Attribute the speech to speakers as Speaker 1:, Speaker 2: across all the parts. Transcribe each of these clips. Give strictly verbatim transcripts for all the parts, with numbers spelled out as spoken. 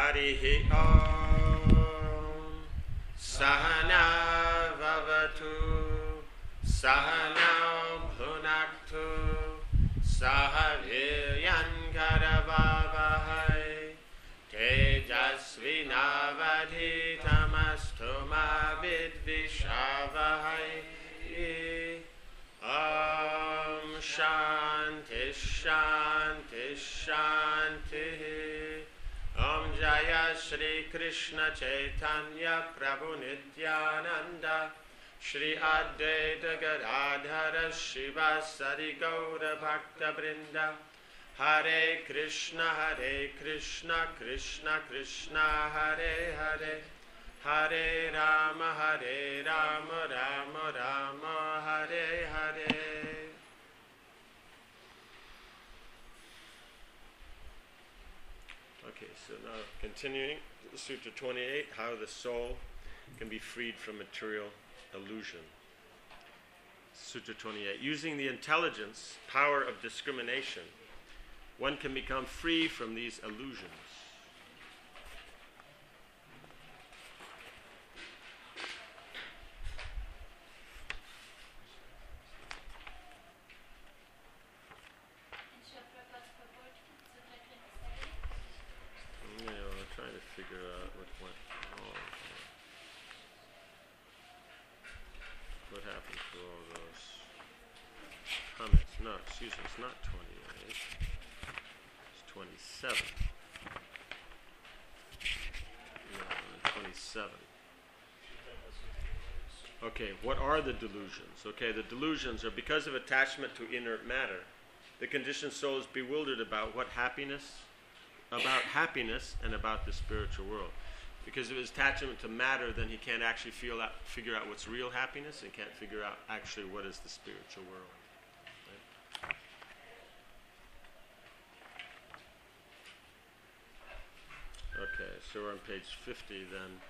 Speaker 1: Harihi Om Sahana Vavatu Sahana Bhunaktu Sahaviryan Karavavahai Tejasvinavadhitamastu ma vidvishavahai. Om Shanti Shanti Shanti. Om Jaya Shri Krishna Chaitanya Prabhu Nityananda Shri Advaita Gadadhara Shivasari Gaura Bhakta Vrinda. Hare Krishna Hare Krishna Krishna Krishna Hare Hare Hare Rama Hare Rama Rama Rama Hare Hare. Okay, so now continuing Sutra twenty-eight, how the soul can be freed from material illusion. Sutra twenty-eight, using the intelligence, power of discrimination, one can become free from these illusions. Yeah, I'm trying to figure out what went wrong. What happened to all those comments? No, excuse me, it's not twenty-eight. twenty-seven. No, twenty-seven. Okay, what are the delusions? Okay, the delusions are because of attachment to inert matter. The conditioned soul is bewildered about what happiness, about happiness and about the spiritual world. Because of his attachment to matter, then he can't actually feel out, figure out what's real happiness and can't figure out actually what is the spiritual world. Okay, so we're on page fifty then.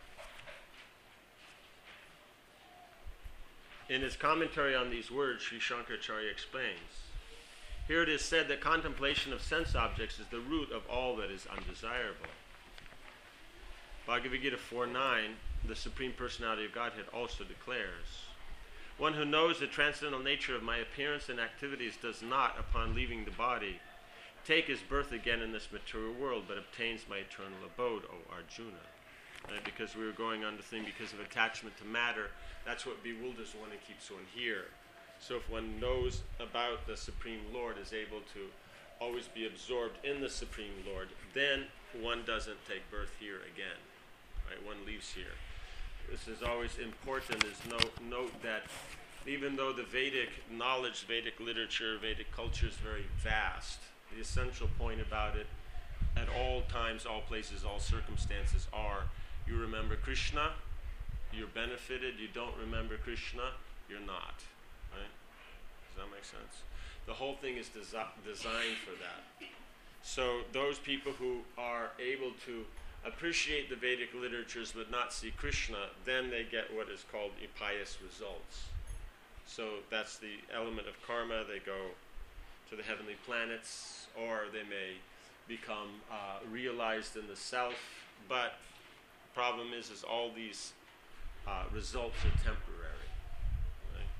Speaker 1: In his commentary on these words, Sri Shankaracharya explains, here it is said that contemplation of sense objects is the root of all that is undesirable. Bhagavad Gita four nine, the Supreme Personality of Godhead also declares, one who knows the transcendental nature of my appearance and activities does not, upon leaving the body, take his birth again in this material world, but obtains my eternal abode, O Arjuna. Right? Because we were going on the thing, because of attachment to matter, that's what bewilders one and keeps one here. So if one knows about the Supreme Lord, is able to always be absorbed in the Supreme Lord, then one doesn't take birth here again. Right? One leaves here. This is always important, is note, note that even though the Vedic knowledge, Vedic literature, Vedic culture is very vast, the essential point about it, at all times, all places, all circumstances, are you remember Krishna, you're benefited. You don't remember Krishna, you're not. Right? Does that make sense? The whole thing is desi- designed for that. So those people who are able to appreciate the Vedic literatures but not see Krishna, then they get what is called impious results. So that's the element of karma. They go to the heavenly planets, or they may become uh, realized in the self. But the problem is, is all these uh, results are temporary. Right?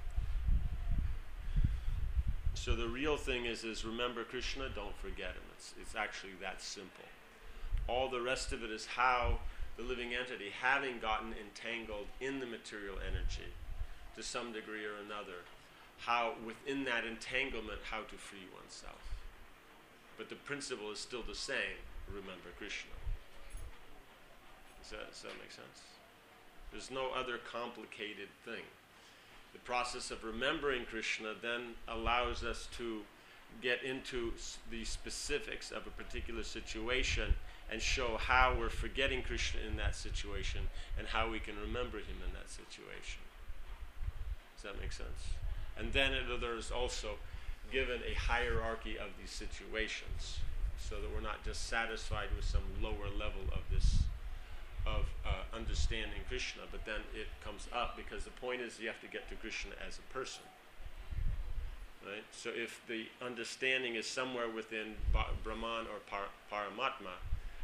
Speaker 1: So the real thing is, is remember Krishna, don't forget him. It's, it's actually that simple. All the rest of it is how the living entity, having gotten entangled in the material energy to some degree or another, how within that entanglement, how to free oneself. But the principle is still the same, remember Krishna. Does that, does that make sense? There's no other complicated thing. The process of remembering Krishna then allows us to get into s- the specifics of a particular situation and show how we're forgetting Krishna in that situation and how we can remember him in that situation. Does that make sense? And then it, there's also given a hierarchy of these situations so that we're not just satisfied with some lower level of this, of uh, understanding Krishna, but then it comes up because the point is you have to get to Krishna as a person. Right? So if the understanding is somewhere within ba- Brahman or par- Paramatma,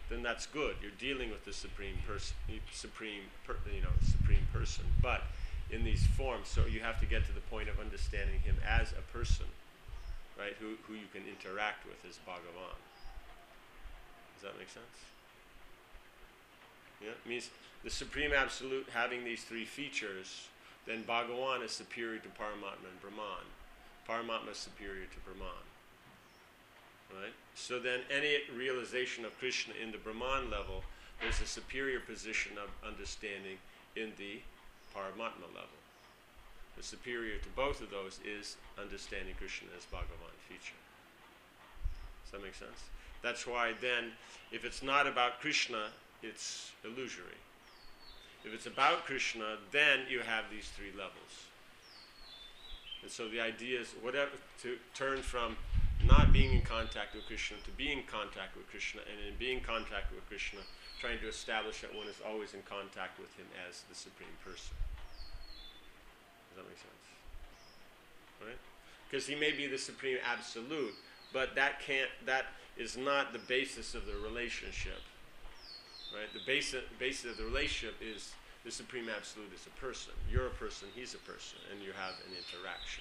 Speaker 1: then that's good. You're dealing with the supreme person, supreme, per, you know, supreme person. But in these forms, so you have to get to the point of understanding him as a person, right? Who who you can interact with as Bhagavan. Does that make sense? Yeah, it means the Supreme Absolute having these three features, then Bhagavan is superior to Paramatma and Brahman. Paramatma is superior to Brahman. Right? So then any realization of Krishna in the Brahman level, there's a superior position of understanding in the Paramatma level. The superior to both of those is understanding Krishna as Bhagavan feature. Does that make sense? That's why then, if it's not about Krishna, it's illusory. If it's about Krishna, then you have these three levels. And so the idea is whatever to turn from not being in contact with Krishna to being in contact with Krishna, and in being in contact with Krishna, trying to establish that one is always in contact with him as the Supreme Person. Does that make sense? Right? Because he may be the Supreme Absolute, but that can't, that is not the basis of the relationship. Right? The basis, basis of the relationship is the Supreme Absolute is a person. You're a person, he's a person, and you have an interaction.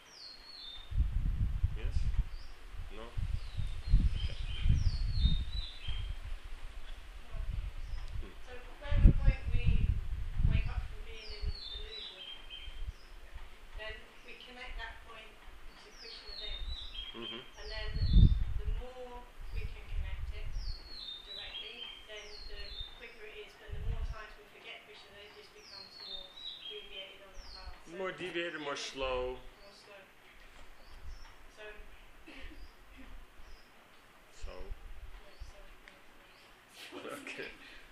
Speaker 1: Yes? No? Okay.
Speaker 2: Hmm. So whatever point we wake up from being in illusion, then we connect that point to Krishna then.
Speaker 1: Mm-hmm.
Speaker 2: And then the more we can connect it directly, then the quicker it is. But the more times we forget Krishna, then it just becomes more deviated on the path. So
Speaker 1: More deviated, more slow.
Speaker 2: More slow. So.
Speaker 1: So. Okay.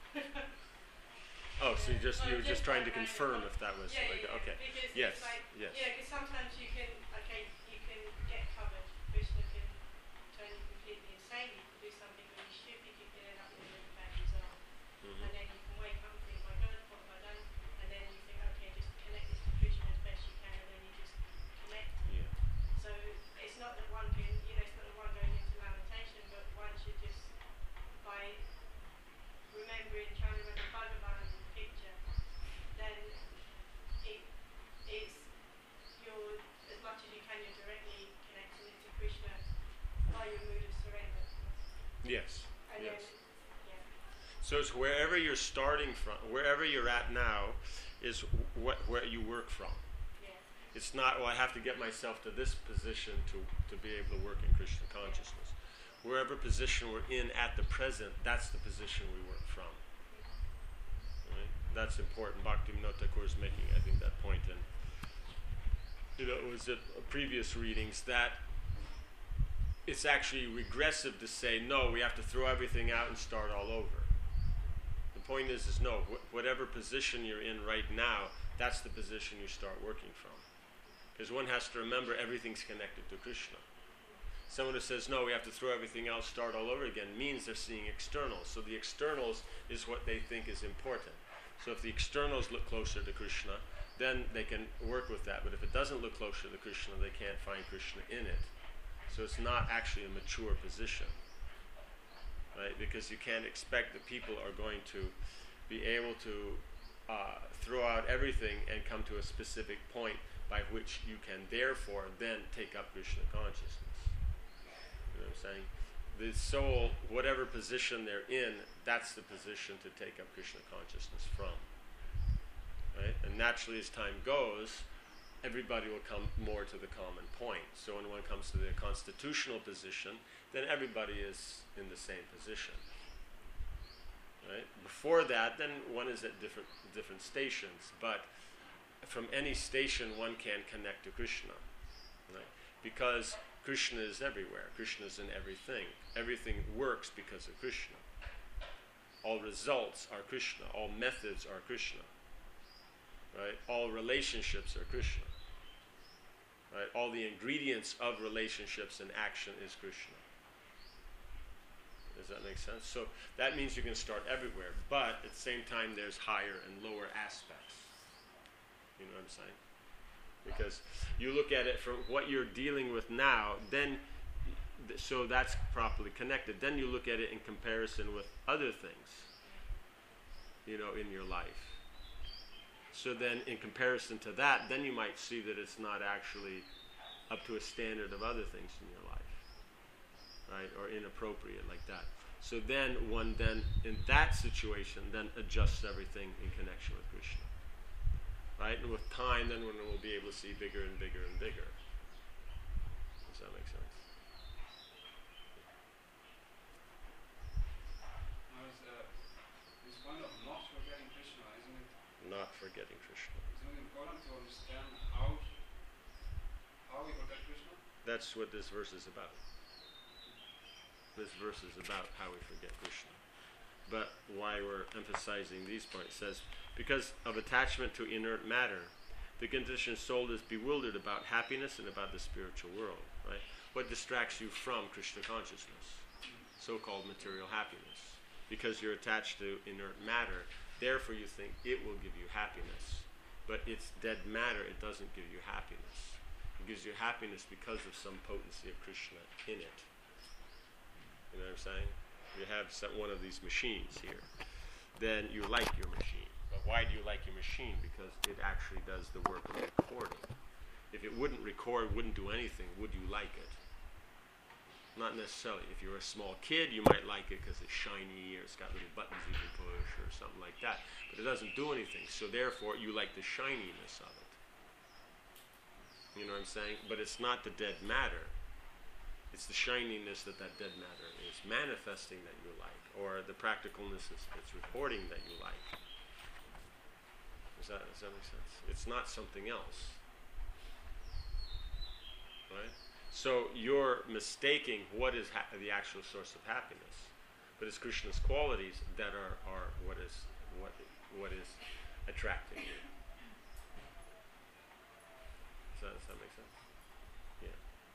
Speaker 1: Oh, so you just you were just trying to confirm if that was
Speaker 2: yeah,
Speaker 1: like
Speaker 2: yeah,
Speaker 1: okay.
Speaker 2: Because
Speaker 1: Yes.
Speaker 2: it's like,
Speaker 1: Yes.
Speaker 2: Yeah, because sometimes you can okay you can get covered. Krishna can turn you completely insane. You can do something really stupid. You can end up with a really bad result.
Speaker 1: Mm-hmm.
Speaker 2: And then you can wake up and think, my God, what have I done? And then you think, okay, just connect this to Krishna as best you can, and then you just connect.
Speaker 1: Yeah.
Speaker 2: So it's not that one can, you know, it's not that one goes into lamentation, but one should just, by remembering, trying to remember Bhagavan in the picture, then it is, you're, as much as you can, you're directly connecting it to Krishna by your mood of surrender.
Speaker 1: Yes.
Speaker 2: And
Speaker 1: Yes.
Speaker 2: then, yeah.
Speaker 1: So it's wherever you're starting from, wherever you're at now, is what where you work from.
Speaker 2: Yeah.
Speaker 1: It's not, well, I have to get myself to this position to, to be able to work in Krishna consciousness. Wherever position we're in at the present, that's the position we work from. Right? That's important. Bhaktivinoda Thakur is making, I think, that point in, you know, it was at previous readings that it's actually regressive to say, no, we have to throw everything out and start all over. The point is, is no, wh- whatever position you're in right now, that's the position you start working from. Because one has to remember everything's connected to Krishna. Someone who says, no, we have to throw everything else, start all over again, means they're seeing externals. So the externals is what they think is important. So if the externals look closer to Krishna, then they can work with that. But if it doesn't look closer to Krishna, they can't find Krishna in it. So it's not actually a mature position, right? Because you can't expect that people are going to be able to uh, throw out everything and come to a specific point by which you can therefore then take up Krishna consciousness. You know what I'm saying? The soul, whatever position they're in, that's the position to take up Krishna consciousness from. Right? And naturally, as time goes, everybody will come more to the common point. So when one comes to the constitutional position, then everybody is in the same position. Right? Before that, then one is at different different stations. But from any station, one can connect to Krishna. Right? Because Krishna is everywhere. Krishna is in everything. Everything works because of Krishna. All results are Krishna. All methods are Krishna. Right? All relationships are Krishna. Right? All the ingredients of relationships and action is Krishna. Does that make sense? So that means you can start everywhere, but at the same time there's higher and lower aspects. You know what I'm saying? Because you look at it from what you're dealing with now, then th- so that's properly connected. Then you look at it in comparison with other things, you know, in your life. So then in comparison to that, then you might see that it's not actually up to a standard of other things in your life, right, or inappropriate like that. So then one then, in that situation, then adjusts everything in connection with Krishna. Right? And with time, then one will be able to see bigger and bigger and bigger. Does that make sense?
Speaker 3: Now, is, uh, this point of not forgetting Krishna, isn't it?
Speaker 1: Not forgetting Krishna.
Speaker 3: Isn't it important to understand how, how we forget Krishna?
Speaker 1: That's what this verse is about. This verse is about how we forget Krishna. But why we're emphasizing these points says, because of attachment to inert matter, the conditioned soul is bewildered about happiness and about the spiritual world. Right? What distracts you from Krishna consciousness? So-called material happiness. Because you're attached to inert matter, therefore you think it will give you happiness. But it's dead matter, it doesn't give you happiness. It gives you happiness because of some potency of Krishna in it. You know what I'm saying? You have some, one of these machines here. Then you like your machine. But why do you like your machine? Because it actually does the work of recording. If it wouldn't record, wouldn't do anything, would you like it? Not necessarily. If you're a small kid, you might like it because it's shiny or it's got little buttons you can push or something like that. But it doesn't do anything. So therefore, you like the shininess of it. You know what I'm saying? But it's not the dead matter. It's the shininess that that dead matter is manifesting that you like, or the practicalness is it's recording that you like. Does that, does that make sense? It's not something else. Right? So you're mistaking what is ha- the actual source of happiness, but it's Krishna's qualities that are, are what is what what is attracting you. Does that, does that make sense? Yeah.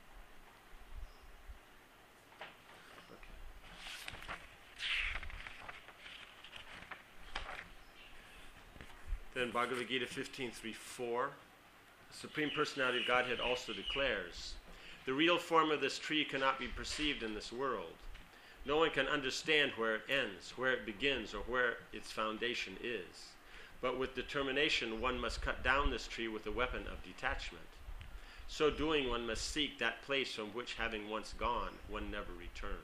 Speaker 1: Then Bhagavad Gita fifteen three four, the Supreme Personality of Godhead also declares, the real form of this tree cannot be perceived in this world. No one can understand where it ends, where it begins, or where its foundation is. But with determination, one must cut down this tree with a weapon of detachment. So doing, one must seek that place from which, having once gone, one never returns.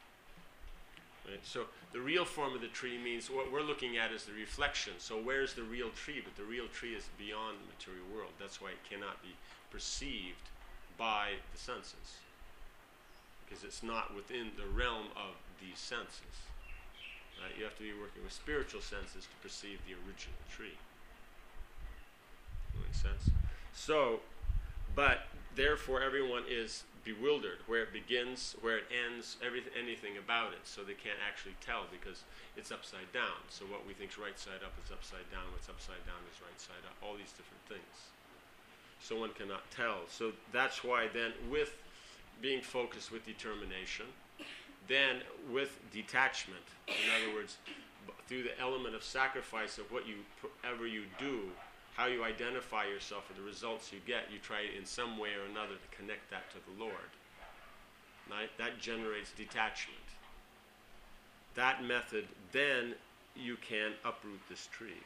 Speaker 1: Right? So the real form of the tree means what we're looking at is the reflection. So where's the real tree? But the real tree is beyond the material world. That's why it cannot be perceived by the senses, because it's not within the realm of these senses. Right? You have to be working with spiritual senses to perceive the original tree. That makes sense? So, but therefore everyone is bewildered where it begins, where it ends, everything, anything about it. So they can't actually tell because it's upside down. So what we think is right side up is upside down. What's upside down is right side up. All these different things. So one cannot tell. So that's why then with being focused with determination, then with detachment, in other words, b- through the element of sacrifice of what you ever you do, how you identify yourself or the results you get, you try in some way or another to connect that to the Lord. Right? That generates detachment. That method, then you can uproot this tree.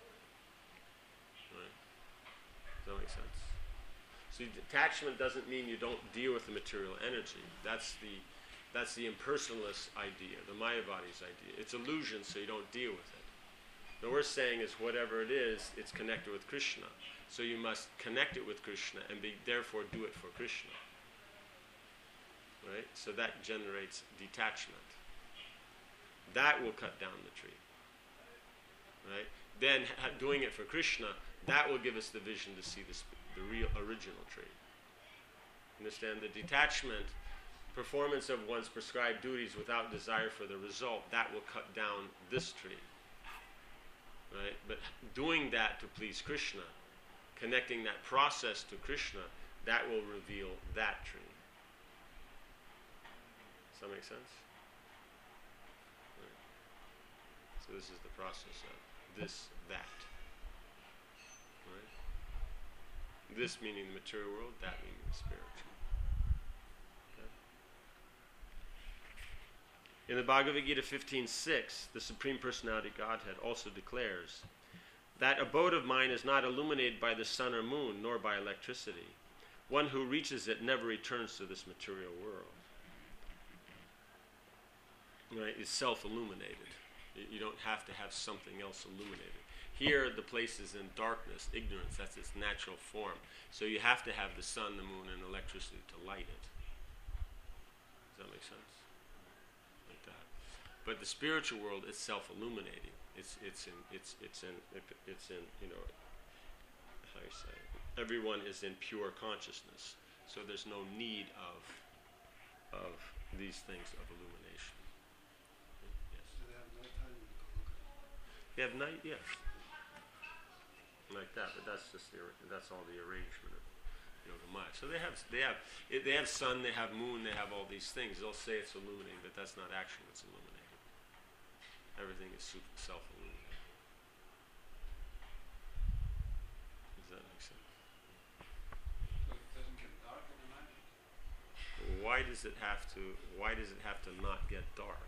Speaker 1: Right? Does that make sense? So detachment doesn't mean you don't deal with the material energy. That's the that's the impersonalist idea, the Mayavadi's idea. It's illusion, so you don't deal with it. What we're saying is whatever it is, it's connected with Krishna. So you must connect it with Krishna and be, therefore do it for Krishna. Right? So that generates detachment. That will cut down the tree. Right? Then ha- doing it for Krishna, that will give us the vision to see the, sp- the real original tree. Understand? The detachment, performance of one's prescribed duties without desire for the result, that will cut down this tree. Right? But doing that to please Krishna, connecting that process to Krishna, that will reveal that tree. Does that make sense? Right. So this is the process of this, that. Right? This meaning the material world, that meaning the spiritual. Okay? In the Bhagavad Gita fifteen six, the Supreme Personality Godhead also declares, that abode of mine is not illuminated by the sun or moon, nor by electricity. One who reaches it never returns to this material world. Right? It's self-illuminated. You don't have to have something else illuminated. Here, the place is in darkness, ignorance. That's its natural form. So you have to have the sun, the moon, and electricity to light it. Does that make sense? Like that. But the spiritual world is self-illuminating. It's it's in it's it's in it's in you know how you say it? Everyone is in pure consciousness. So there's no need of of these things of illumination. Yes.
Speaker 4: Do they have nighttime in Goloka?
Speaker 1: You have night, yes. Like that, but that's just the that's all the arrangement of Yoga Maya. So they have they have they have sun, they have moon, they have all these things. They'll say it's illuminating, but that's not actually what's illuminating. Everything is self-illuminating. Does that make sense?
Speaker 3: So it doesn't get dark in the night?
Speaker 1: Why does it have to? Why does it have to not get dark?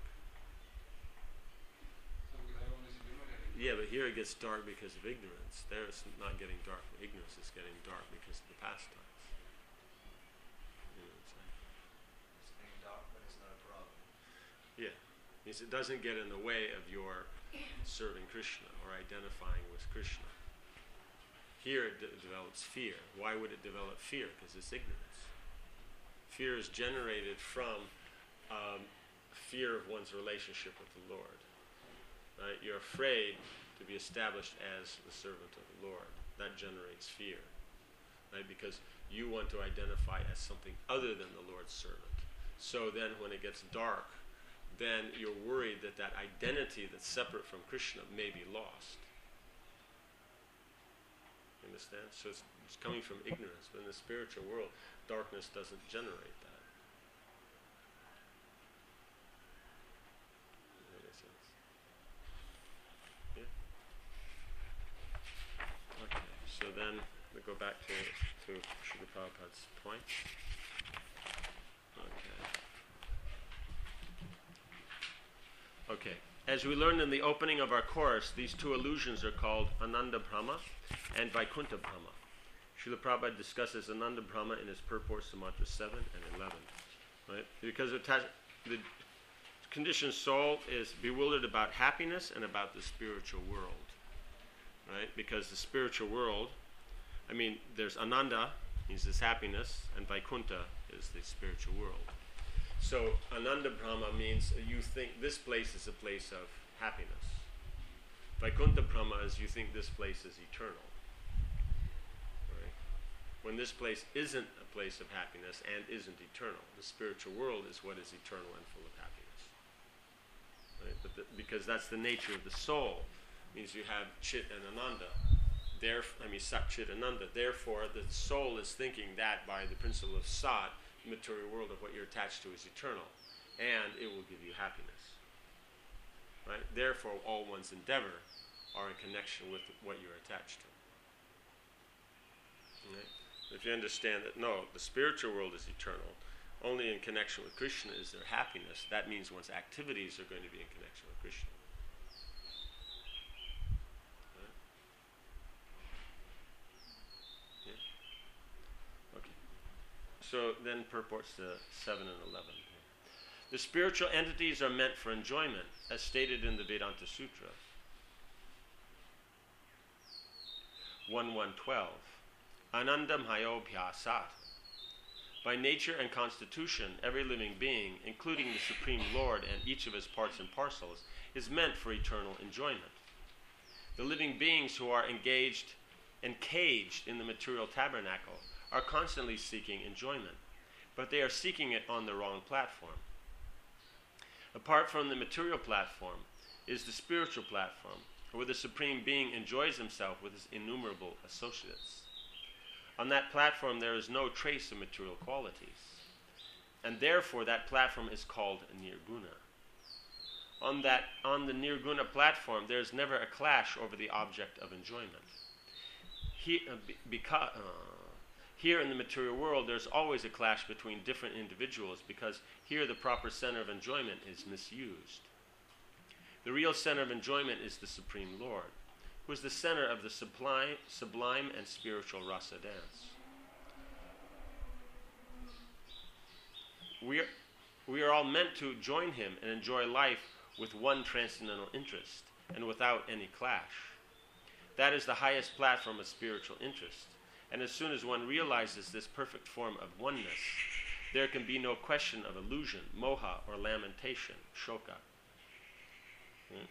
Speaker 3: So everyone is illuminated.
Speaker 1: Yeah, but here it gets dark because of ignorance. There it's not getting dark from ignorance, it's getting dark because of the pastimes. You know what I'm saying?
Speaker 5: It's getting dark, but it's not a problem.
Speaker 1: Yeah. Means it doesn't get in the way of your serving Krishna or identifying with Krishna. Here it de- develops fear. Why would it develop fear? Because it's ignorance. Fear is generated from um, fear of one's relationship with the Lord. Right? You're afraid to be established as the servant of the Lord. That generates fear. Right? Because you want to identify as something other than the Lord's servant. So then when it gets dark, then you're worried that that identity that's separate from Krishna may be lost. You understand? So it's, it's coming from ignorance. But in the spiritual world, darkness doesn't generate that. Does that make sense? Yeah? Okay, so then we go back to, to Srila Prabhupada's point. Okay. Okay. As we learned in the opening of our course, these two illusions are called Ananda Brahma and Vaikuntha Brahma. Srila Prabhupada discusses Ananda Brahma in his purports to Mantra seven and eleven. Right? Because atta- the conditioned soul is bewildered about happiness and about the spiritual world. Right? Because the spiritual world, I mean, there's Ananda, means this happiness, and Vaikuntha is the spiritual world. So Ananda Brahma means you think this place is a place of happiness. Vaikuntha Brahma is you think this place is eternal. Right? When this place isn't a place of happiness and isn't eternal, the spiritual world is what is eternal and full of happiness. Right? But the, because that's the nature of the soul, means you have Chit and Ananda. Theref- I mean Sat, Chit, Ananda. Therefore, the soul is thinking that by the principle of Sat, material world of what you're attached to is eternal, and it will give you happiness. Right? Therefore, all one's endeavor are in connection with what you're attached to. Right? If you understand that, no, the spiritual world is eternal, only in connection with Krishna is there happiness, that means one's activities are going to be in connection with Krishna. Right? Yeah? Okay. So then purports to seven and eleven. The spiritual entities are meant for enjoyment, as stated in the Vedanta Sutra. one one twelve. Anandam hayobhyasat. By nature and constitution, every living being, including the Supreme Lord and each of his parts and parcels, is meant for eternal enjoyment. The living beings who are engaged and caged in the material tabernacle are constantly seeking enjoyment, but they are seeking it on the wrong platform. Apart from the material platform is the spiritual platform, where the Supreme Being enjoys himself with his innumerable associates. On that platform there is no trace of material qualities, and therefore that platform is called Nirguna. On that, on the Nirguna platform there is never a clash over the object of enjoyment. He, uh, be, because, uh, Here in the material world, there's always a clash between different individuals because here the proper center of enjoyment is misused. The real center of enjoyment is the Supreme Lord, who is the center of the sublime, sublime and spiritual rasa dance. We are, we are all meant to join him and enjoy life with one transcendental interest and without any clash. That is the highest platform of spiritual interest. And as soon as one realizes this perfect form of oneness, there can be no question of illusion, moha, or lamentation, shoka. Hmm.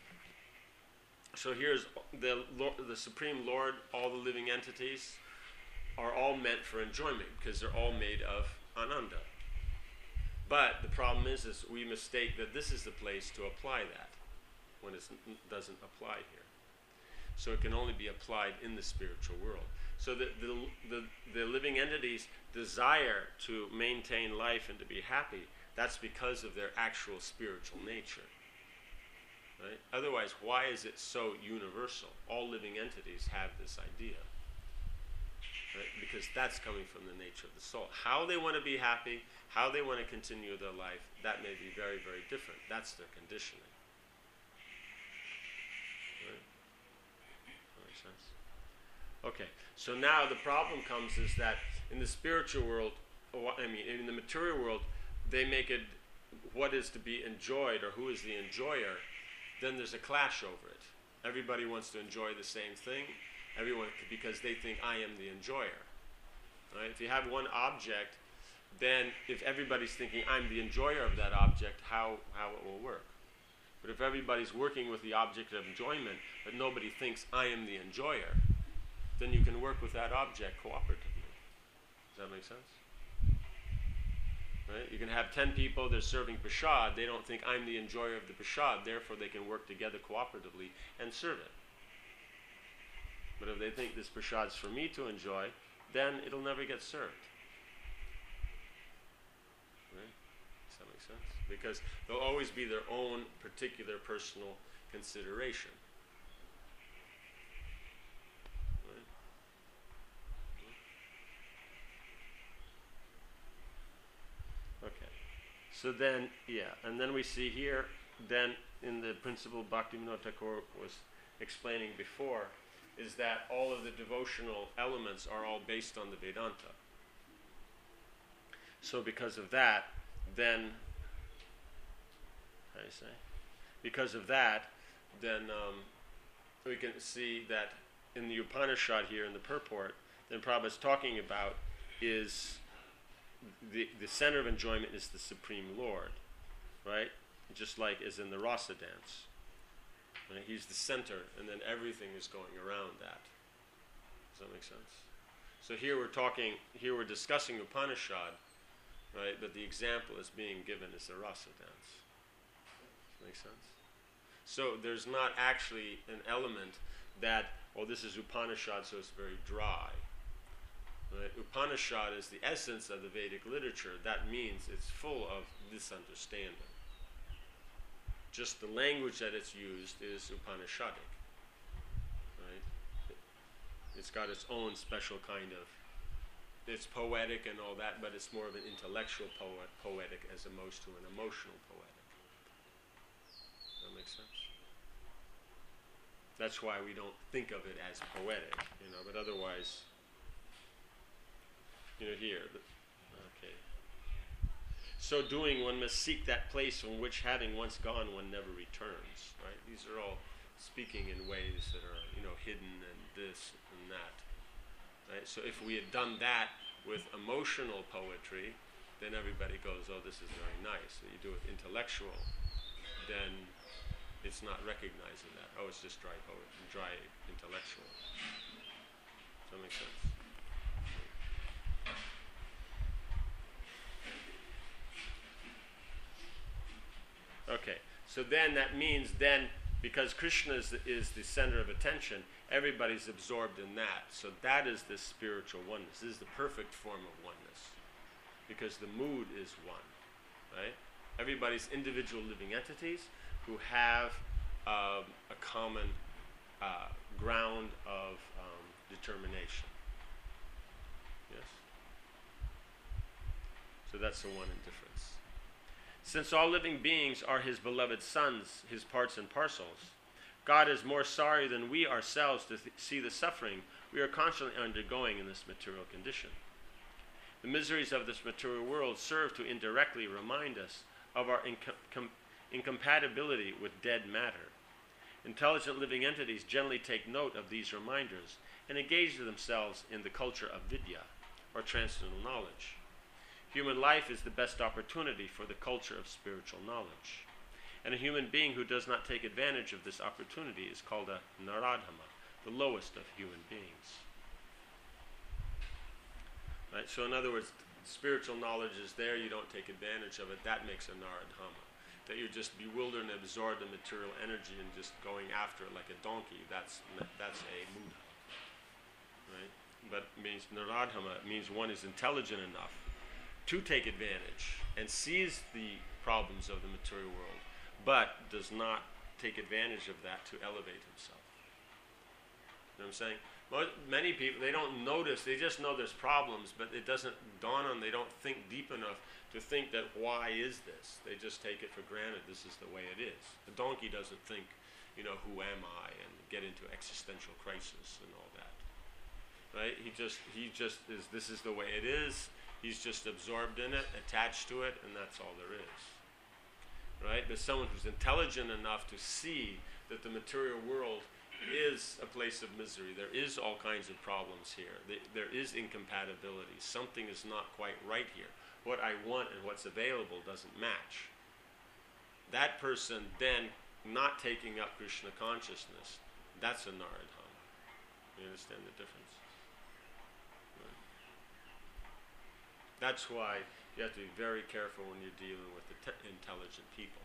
Speaker 1: So here's the, Lord, the Supreme Lord, all the living entities are all meant for enjoyment because they're all made of ananda. But the problem is, is we mistake that this is the place to apply that when it doesn't apply here. So it can only be applied in the spiritual world. So the, the, the, the living entities desire to maintain life and to be happy. That's because of their actual spiritual nature. Right? Otherwise, why is it so universal? All living entities have this idea. Right? Because that's coming from the nature of the soul. How they want to be happy, how they want to continue their life, that may be very, very different. That's their conditioning. Right? That makes sense? Okay, so now the problem comes is that in the spiritual world, I mean, in the material world, they make it what is to be enjoyed or who is the enjoyer. Then there's a clash over it. Everybody wants to enjoy the same thing, everyone because they think I am the enjoyer. Right? If you have one object, then if everybody's thinking I'm the enjoyer of that object, how, how it will work. But if everybody's working with the object of enjoyment, but nobody thinks I am the enjoyer, then you can work with that object cooperatively. Does that make sense? Right? You can have ten people, they're serving prasad, they don't think I'm the enjoyer of the prasad, therefore they can work together cooperatively and serve it. But if they think this prasad's for me to enjoy, then it'll never get served. Right? Does that make sense? Because there'll always be their own particular personal consideration. So then, yeah, and then we see here, then in the principle Bhaktivinoda Thakur was explaining before, is that all of the devotional elements are all based on the Vedanta. So because of that, then, how do you say? Because of that, then um, we can see that in the Upanishad here, in the purport, then Prabhupada's talking about is The, the center of enjoyment is the Supreme Lord, right? Just like as in the rasa dance. Right? He's the center, and then everything is going around that. Does that make sense? So here we're talking, here we're discussing Upanishad, right? But the example is being given as the rasa dance. Does that make sense? So there's not actually an element that, oh, this is Upanishad, so it's very dry. Right? Upanishad is the essence of the Vedic literature. That means it's full of this understanding. Just the language that it's used is Upanishadic. Right? It's got its own special kind of, it's poetic and all that, but it's more of an intellectual poet, poetic as opposed to an emotional poetic. Does that make sense? That's why we don't think of it as poetic, you know, but otherwise, you know, here, okay. So doing, one must seek that place from which, having once gone, one never returns, right? These are all speaking in ways that are, you know, hidden and this and that, right? So if we had done that with emotional poetry, then everybody goes, oh, this is very nice. When you do it intellectual, then it's not recognizing that. Oh, it's just dry poetry, dry intellectual. Does that make sense? Okay, so then that means then, because Krishna is the, is the center of attention, everybody's absorbed in that. So that is the spiritual oneness. This is the perfect form of oneness, because the mood is one, right? Everybody's individual living entities who have um, a common uh, ground of um, determination. Yes? So that's the one indifference. Since all living beings are his beloved sons, his parts and parcels, God is more sorry than we ourselves to th- see the suffering we are constantly undergoing in this material condition. The miseries of this material world serve to indirectly remind us of our incom- com- incompatibility with dead matter. Intelligent living entities generally take note of these reminders and engage themselves in the culture of vidya, or transcendental knowledge. Human life is the best opportunity for the culture of spiritual knowledge. And a human being who does not take advantage of this opportunity is called a naradhama, the lowest of human beings. Right? So in other words, spiritual knowledge is there, you don't take advantage of it, that makes a naradhama. That you're just bewildered and absorbed in material energy and just going after it like a donkey, that's that's a muddha. Right? But it means naradhama, it means one is intelligent enough to take advantage and sees the problems of the material world, but does not take advantage of that to elevate himself. You know what I'm saying? Most, many people, they don't notice, they just know there's problems, but it doesn't dawn on them, they don't think deep enough to think that why is this? They just take it for granted, this is the way it is. The donkey doesn't think, you know, who am I, and get into existential crisis and all that. Right? He just, he just is, this is the way it is. He's just absorbed in it, attached to it, and that's all there is. Right? There's someone who's intelligent enough to see that the material world is a place of misery. There is all kinds of problems here. There is incompatibility. Something is not quite right here. What I want and what's available doesn't match. That person then not taking up Krishna consciousness, that's a naradhama. You understand the difference? Right. That's why you have to be very careful when you're dealing with the te- intelligent people.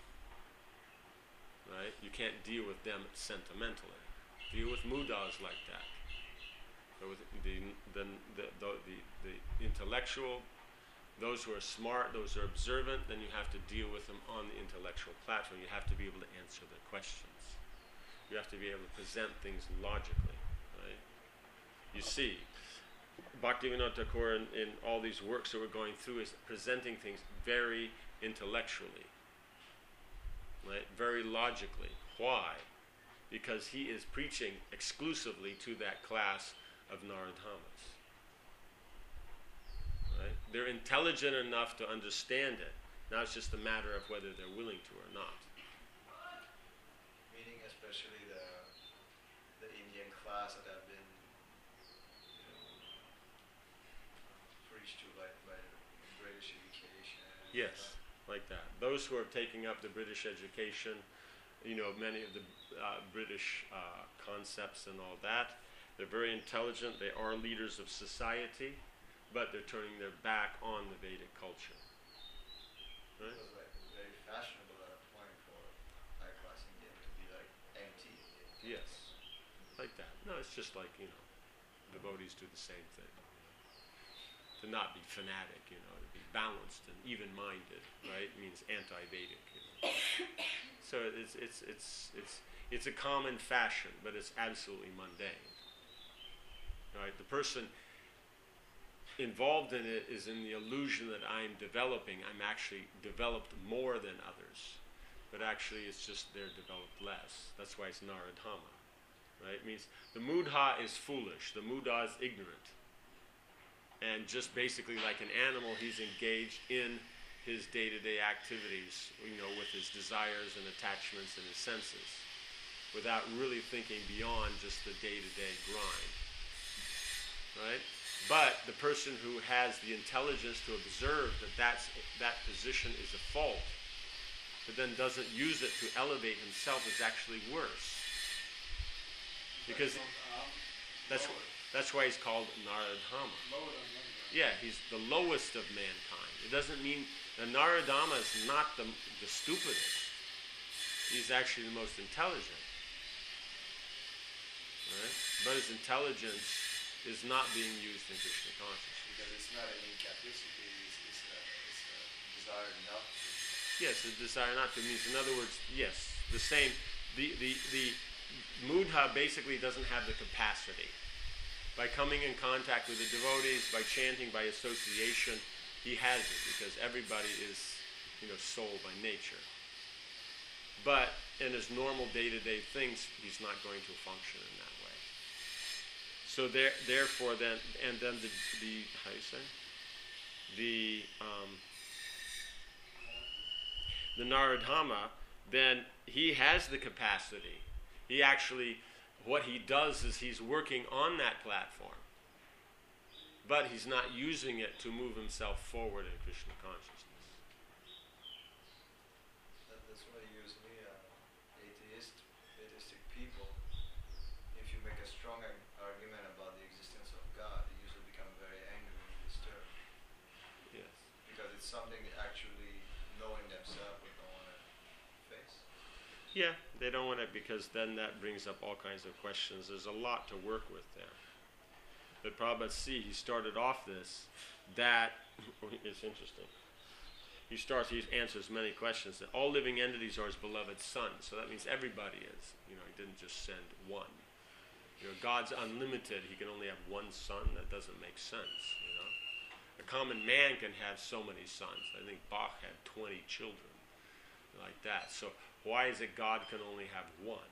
Speaker 1: Right? You can't deal with them sentimentally. Deal with muddhas like that. So with the, the, the, the, the, the intellectual, those who are smart, those who are observant, then you have to deal with them on the intellectual platform. You have to be able to answer their questions. You have to be able to present things logically. Right? You see, Bhaktivinoda Thakur in, in all these works that we're going through is presenting things very intellectually. Right? Very logically. Why? Because he is preaching exclusively to that class of naradhamas. Right? They're intelligent enough to understand it. Now it's just a matter of whether they're willing to or not.
Speaker 5: Meaning especially the the Indian class that have been, you know, preached to by, by British education.
Speaker 1: Yes. Like that. Those who are taking up the British education, you know, many of the uh, British uh, concepts and all that, they're very intelligent, they are leaders of society, but they're turning their back on the Vedic culture. Right?
Speaker 5: It was like very fashionable at a point for high class Indian to be like empty.
Speaker 1: Yes. Like that. No, it's just like, you know, devotees do the same thing. To not be fanatic, you know, to be balanced and even-minded, right? It means anti-Vedic, you know. So it's it's it's it's it's a common fashion, but it's absolutely mundane. Right? The person involved in it is in the illusion that I'm developing. I'm actually developed more than others, but actually it's just they're developed less. That's why it's naradhama, right? It means the muddha is foolish. The muddha is ignorant. And just basically like an animal, he's engaged in his day-to-day activities, you know, with his desires and attachments and his senses, without really thinking beyond just the day-to-day grind. Right? But the person who has the intelligence to observe that that's, that position is a fault, but then doesn't use it to elevate himself, is actually worse. Because that's that's why he's called Naradhama. Yeah, he's the lowest of mankind. It doesn't mean the Naradhama is not the, the stupidest. He's actually the most intelligent. Right? But his intelligence is not being used in Krishna consciousness.
Speaker 5: Because it's not an incapacity, it's, it's, a, it's a desire not to.
Speaker 1: Yes, the desire not to means, in other words, yes, the same. The, the, the Muddha basically doesn't have the capacity. By coming in contact with the devotees, by chanting, by association, he has it because everybody is, you know, soul by nature. But in his normal day-to-day things, he's not going to function in that way. So there, therefore, then, and then the, the how you say, the um, the Narodhama, then he has the capacity. He actually, what he does is he's working on that platform, but he's not using it to move himself forward in Krishna consciousness.
Speaker 5: That, that's why usually uh, atheist, atheistic people, if you make a strong ag- argument about the existence of God, they usually become very angry and disturbed.
Speaker 1: Yes.
Speaker 5: Because it's something they actually knowing themselves would don't want to face.
Speaker 1: Yeah, they don't want it because then that brings up all kinds of questions. There's a lot to work with there. But Prabhupada, see, he started off this, that, it's interesting. He starts, he answers many questions. That all living entities are his beloved son. So that means everybody is. You know, he didn't just send one. You know, God's unlimited. He can only have one son. That doesn't make sense, you know. A common man can have so many sons. I think Bach had twenty children like that. So why is it God can only have one?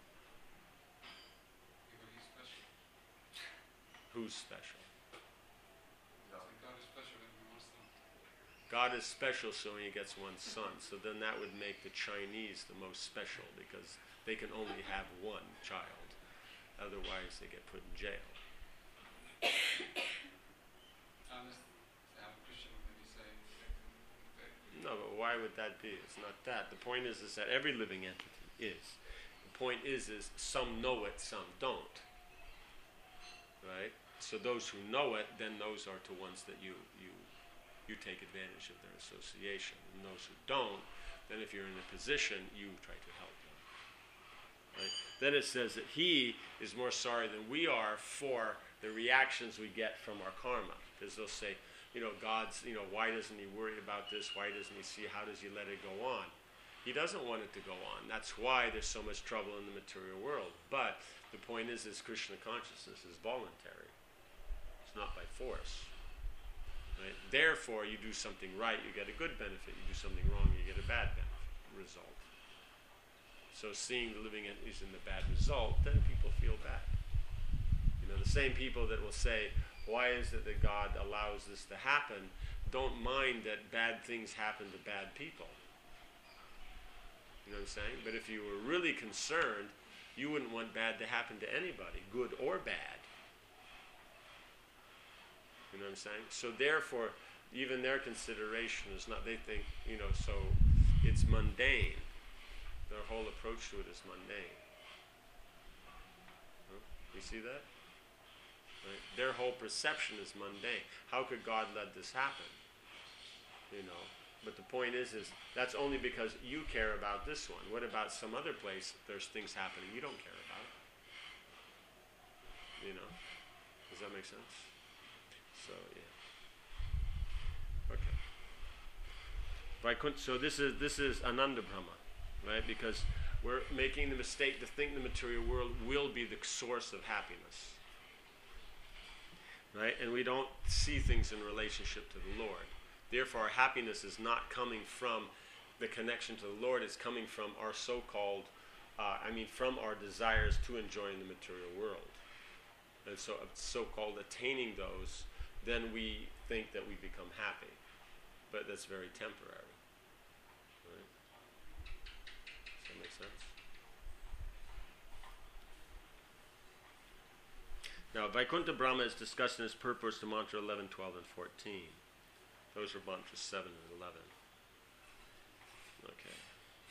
Speaker 3: Because he's special.
Speaker 1: Who's special?
Speaker 5: No.
Speaker 3: So God is special and he wants them.
Speaker 1: God is special, so he gets one son. So then that would make the Chinese the most special because they can only have one child. Otherwise, they get put in jail.
Speaker 3: Unless they have a Christian, maybe say they can.
Speaker 1: No, but why would that be? It's not that. The point is, is that every living entity is. The point is, is some know it, some don't. Right? So those who know it, then those are the ones that you you you take advantage of their association. And those who don't, then if you're in a position, you try to help them. Right? Then it says that he is more sorry than we are for the reactions we get from our karma. Because they'll say, you know, God's, you know, why doesn't he worry about this? Why doesn't he see? How does he let it go on? He doesn't want it to go on. That's why there's so much trouble in the material world. But the point is, is Krishna consciousness is voluntary. It's not by force. Right? Therefore, you do something right, you get a good benefit. You do something wrong, you get a bad benefit, result. So seeing the living entities in the bad result, then people feel bad. You know, the same people that will say, why is it that God allows this to happen, don't mind that bad things happen to bad people. You know what I'm saying? But if you were really concerned, you wouldn't want bad to happen to anybody, good or bad. You know what I'm saying? So therefore, even their consideration is not, they think, you know, so it's mundane. Their whole approach to it is mundane. Huh? You see that? Right? Their whole perception is mundane. How could God let this happen? You know? But the point is, is that's only because you care about this one. What about some other place there's things happening you don't care about? You know? Does that make sense? So, yeah. Okay. Right, so this is this is Ananda Brahma, right? Because we're making the mistake to think the material world will be the source of happiness. Right? And we don't see things in relationship to the Lord. Therefore, our happiness is not coming from the connection to the Lord. It's coming from our so-called, uh, I mean, from our desires to enjoy in the material world. And so, so-called attaining those, then we think that we become happy. But that's very temporary. Right? Does that make sense? Now, Vaikuntha Brahma is discussed in his purpose to mantra eleven, twelve, and fourteen. Those are mantras seven and eleven. Okay.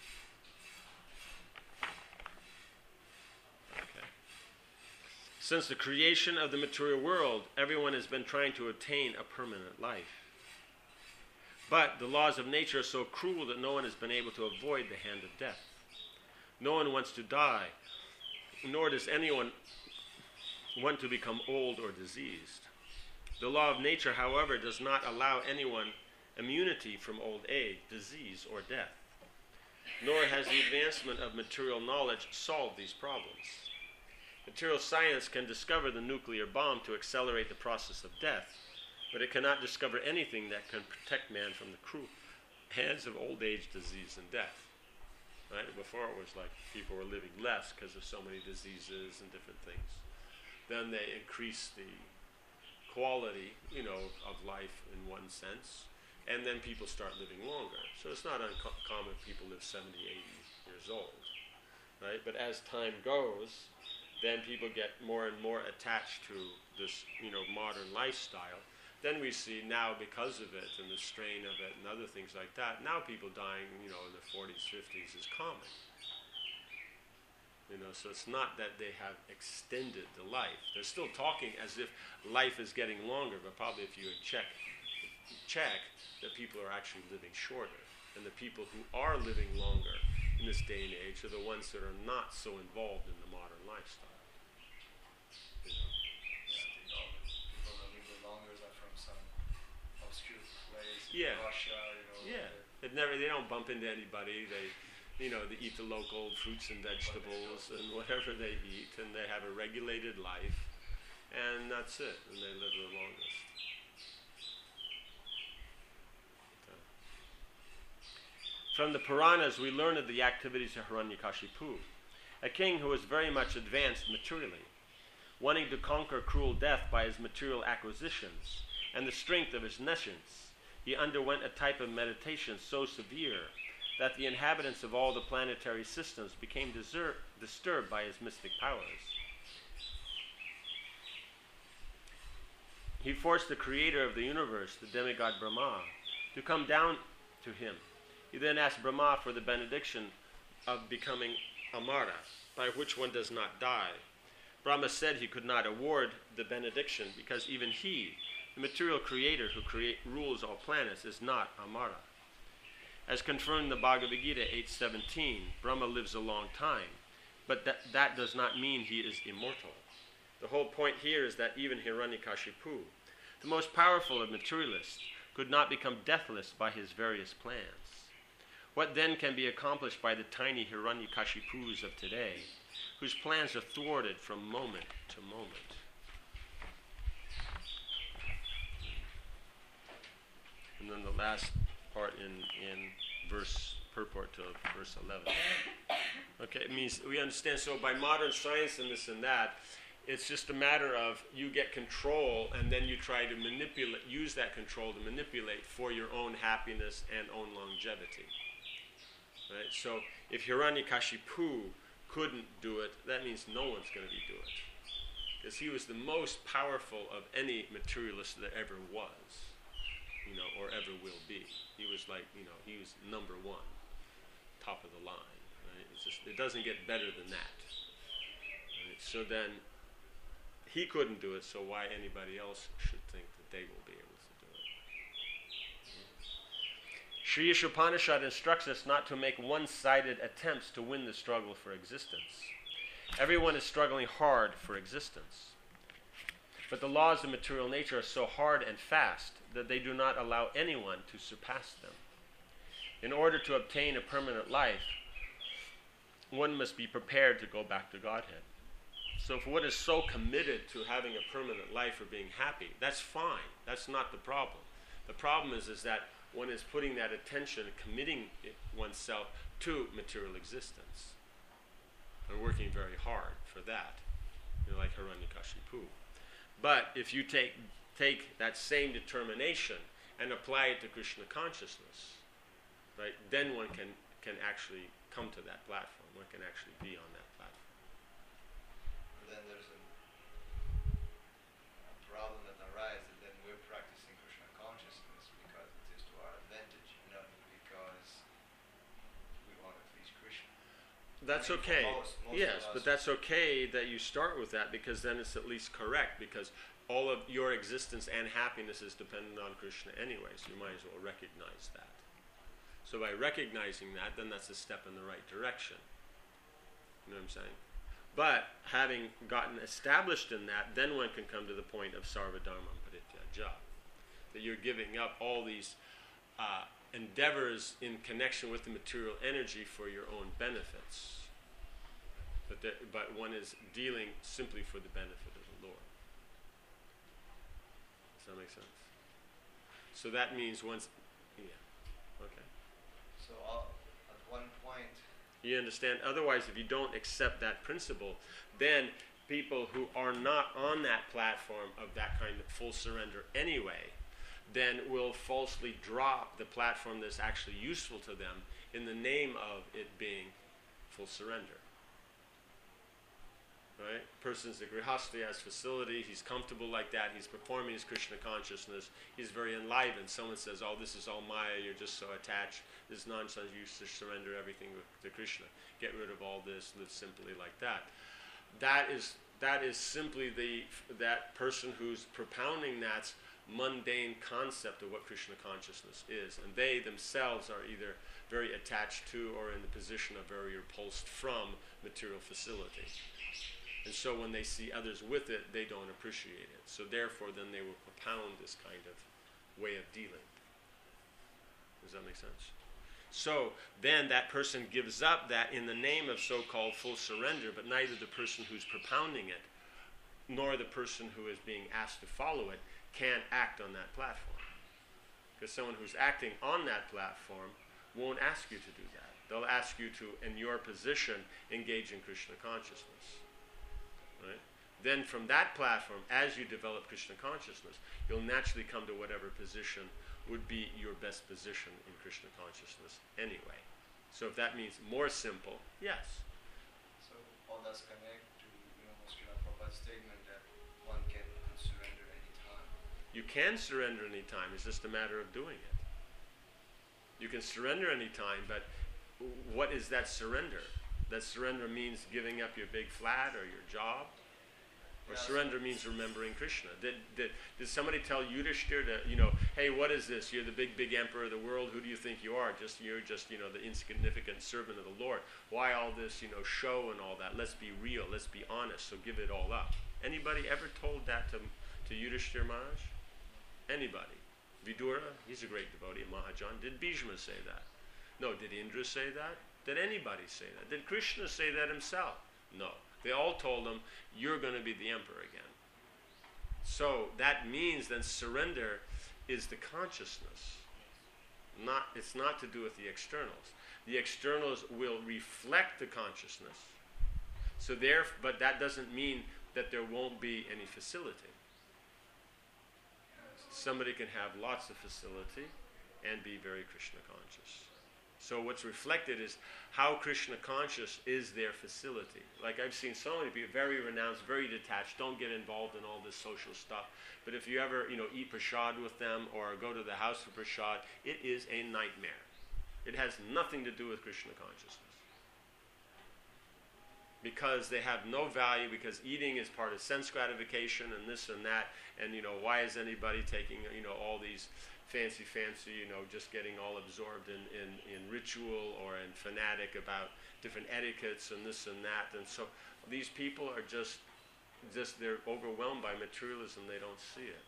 Speaker 1: Okay. Since the creation of the material world, everyone has been trying to attain a permanent life. But the laws of nature are so cruel that no one has been able to avoid the hand of death. No one wants to die, nor does anyone want to become old or diseased. The law of nature, however, does not allow anyone immunity from old age, disease, or death. Nor has the advancement of material knowledge solved these problems. Material science can discover the nuclear bomb to accelerate the process of death, but it cannot discover anything that can protect man from the cruel hands of old age, disease, and death. Right? Before it was like people were living less because of so many diseases and different things. Then they increased the quality, you know, of life in one sense, and then people start living longer. So it's not uncommon people live seventy, eighty years old, right? But as time goes, then people get more and more attached to this, you know, modern lifestyle. Then we see now, because of it and the strain of it and other things like that, now people dying, you know, in their forties, fifties is common. You know, so it's not that they have extended the life. They're still talking as if life is getting longer, but probably if you check, check that people are actually living shorter. And the people who are living longer in this day and age are the ones that are not so involved in the modern lifestyle. You know?
Speaker 5: People that live the longest are from some obscure place in
Speaker 1: Yeah.
Speaker 5: Russia, you know.
Speaker 1: Yeah,
Speaker 5: where-
Speaker 1: they've never. They don't bump into anybody. They, you know, they eat the local fruits and vegetables and whatever they eat, and they have a regulated life, and that's it. And they live the longest. So. From the Puranas, we learn of the activities of Hiranyakashipu, a king who was very much advanced materially, wanting to conquer cruel death by his material acquisitions and the strength of his nescience. He underwent a type of meditation so severe that the inhabitants of all the planetary systems became deser- disturbed by his mystic powers. He forced the creator of the universe, the demigod Brahma, to come down to him. He then asked Brahma for the benediction of becoming Amara, by which one does not die. Brahma said he could not award the benediction because even he, the material creator who create, rules all planets, is not Amara. As confirmed in the Bhagavad Gita eight seventeen, Brahma lives a long time, but that, that does not mean he is immortal. The whole point here is that even Hiranyakashipu, the most powerful of materialists, could not become deathless by his various plans. What then can be accomplished by the tiny Hiranyakashipus of today, whose plans are thwarted from moment to moment? And then the last part in, in verse purport to verse eleven. Okay, it means we understand, so by modern science and this and that, it's just a matter of you get control and then you try to manipulate, use that control to manipulate for your own happiness and own longevity. Right? So if Hiranyakashipu couldn't do it, that means no one's going to be doing it. Because he was the most powerful of any materialist that ever was, you know, or ever will be. He was like, you know, he was number one, top of the line. Right? It's just, it doesn't get better than that. Right? So then, he couldn't do it, so why anybody else should think that they will be able to do it? Sri Ishopanishad instructs us not to make one-sided attempts to win the struggle for existence. Everyone is struggling hard for existence. But the laws of material nature are so hard and fast that they do not allow anyone to surpass them. In order to obtain a permanent life, one must be prepared to go back to Godhead. So if one is so committed to having a permanent life or being happy, that's fine. That's not the problem. The problem is, is that one is putting that attention, committing it, oneself to material existence. And working very hard for that, you know, like Hiranyakashipu. But if you take, take that same determination and apply it to Krishna consciousness, right, then one can, can actually come to that platform. One can actually be on that platform.
Speaker 5: Then there's a, a problem that arises that then we're practicing Krishna consciousness because it is to our advantage, not because we want to please Krishna.
Speaker 1: That's
Speaker 5: I mean,
Speaker 1: okay.
Speaker 5: most- most
Speaker 1: Yes,
Speaker 5: of
Speaker 1: but
Speaker 5: us-
Speaker 1: that's okay that you start with that because then it's at least correct because all of your existence and happiness is dependent on Krishna anyway, so you might as well recognize that. So by recognizing that, then that's a step in the right direction. You know what I'm saying? But having gotten established in that, then one can come to the point of sarvadharma parityaja, that you're giving up all these uh, endeavors in connection with the material energy for your own benefits. But, the, but one is dealing simply for the benefit of the Lord. Does that make sense? So that means once, yeah, okay.
Speaker 5: So uh, at one point,
Speaker 1: You understand? Otherwise, if you don't accept that principle, then people who are not on that platform of that kind of full surrender anyway, then will falsely drop the platform that's actually useful to them in the name of it being full surrender. Right? Person's a grihastha, has facility, he's comfortable like that, he's performing his Krishna consciousness, he's very enlivened. Someone says, oh, this is all Maya, you're just so attached, this is nonsense, you should surrender everything to Krishna. Get rid of all this, live simply like that. That is that is simply the that person who's propounding that mundane concept of what Krishna consciousness is. And they themselves are either very attached to or in the position of very repulsed from material facility. And so when they see others with it, they don't appreciate it. So therefore, then they will propound this kind of way of dealing. Does that make sense? So then that person gives up that in the name of so-called full surrender, but neither the person who's propounding it nor the person who is being asked to follow it can act on that platform. Because someone who's acting on that platform won't ask you to do that. They'll ask you to, in your position, engage in Krishna consciousness. Right? Then from that platform, as you develop Krishna consciousness, you'll naturally come to whatever position would be your best position in Krishna consciousness anyway. So if that means more simple, yes.
Speaker 5: so all that's connect to, you know, Srila Prabhupada's statement that one can surrender any time.
Speaker 1: You can surrender any time. It's just a matter of doing it. You can surrender any time, but what is that surrender? That surrender means giving up your big flat or your job. Or
Speaker 5: Yes.
Speaker 1: surrender means remembering Krishna. Did, did, did somebody tell Yudhishthira to, you know, hey, what is this? You're the big, big emperor of the world. Who do you think you are? Just You're just, you know, the insignificant servant of the Lord. Why all this, you know, show and all that? Let's be real. Let's be honest. So give it all up. Anybody ever told that to, to Yudhishthira Maharaj? Anybody? Vidura, he's a great devotee of Mahajan. Did Bhishma say that? No. Did Indra say that? Did anybody say that? Did Krishna say that himself? No. They all told him, you're going to be the emperor again. So that means then surrender is the consciousness. Not, it's not to do with the externals. The externals will reflect the consciousness. So there, but that doesn't mean that there won't be any facility. Somebody can have lots of facility and be very Krishna conscious. So what's reflected is how Krishna conscious is their facility. Like I've seen so many people, very renounced, very detached, don't get involved in all this social stuff. But if you ever, you know, eat prasad with them or go to the house for prasad, it is a nightmare. It has nothing to do with Krishna consciousness. Because they have no value, because eating is part of sense gratification and this and that. And, you know, why is anybody taking, you know, all these fancy, fancy, you know, just getting all absorbed in, in, in ritual or in fanatic about different etiquettes and this and that. And so these people are just, just they're overwhelmed by materialism. They don't see it.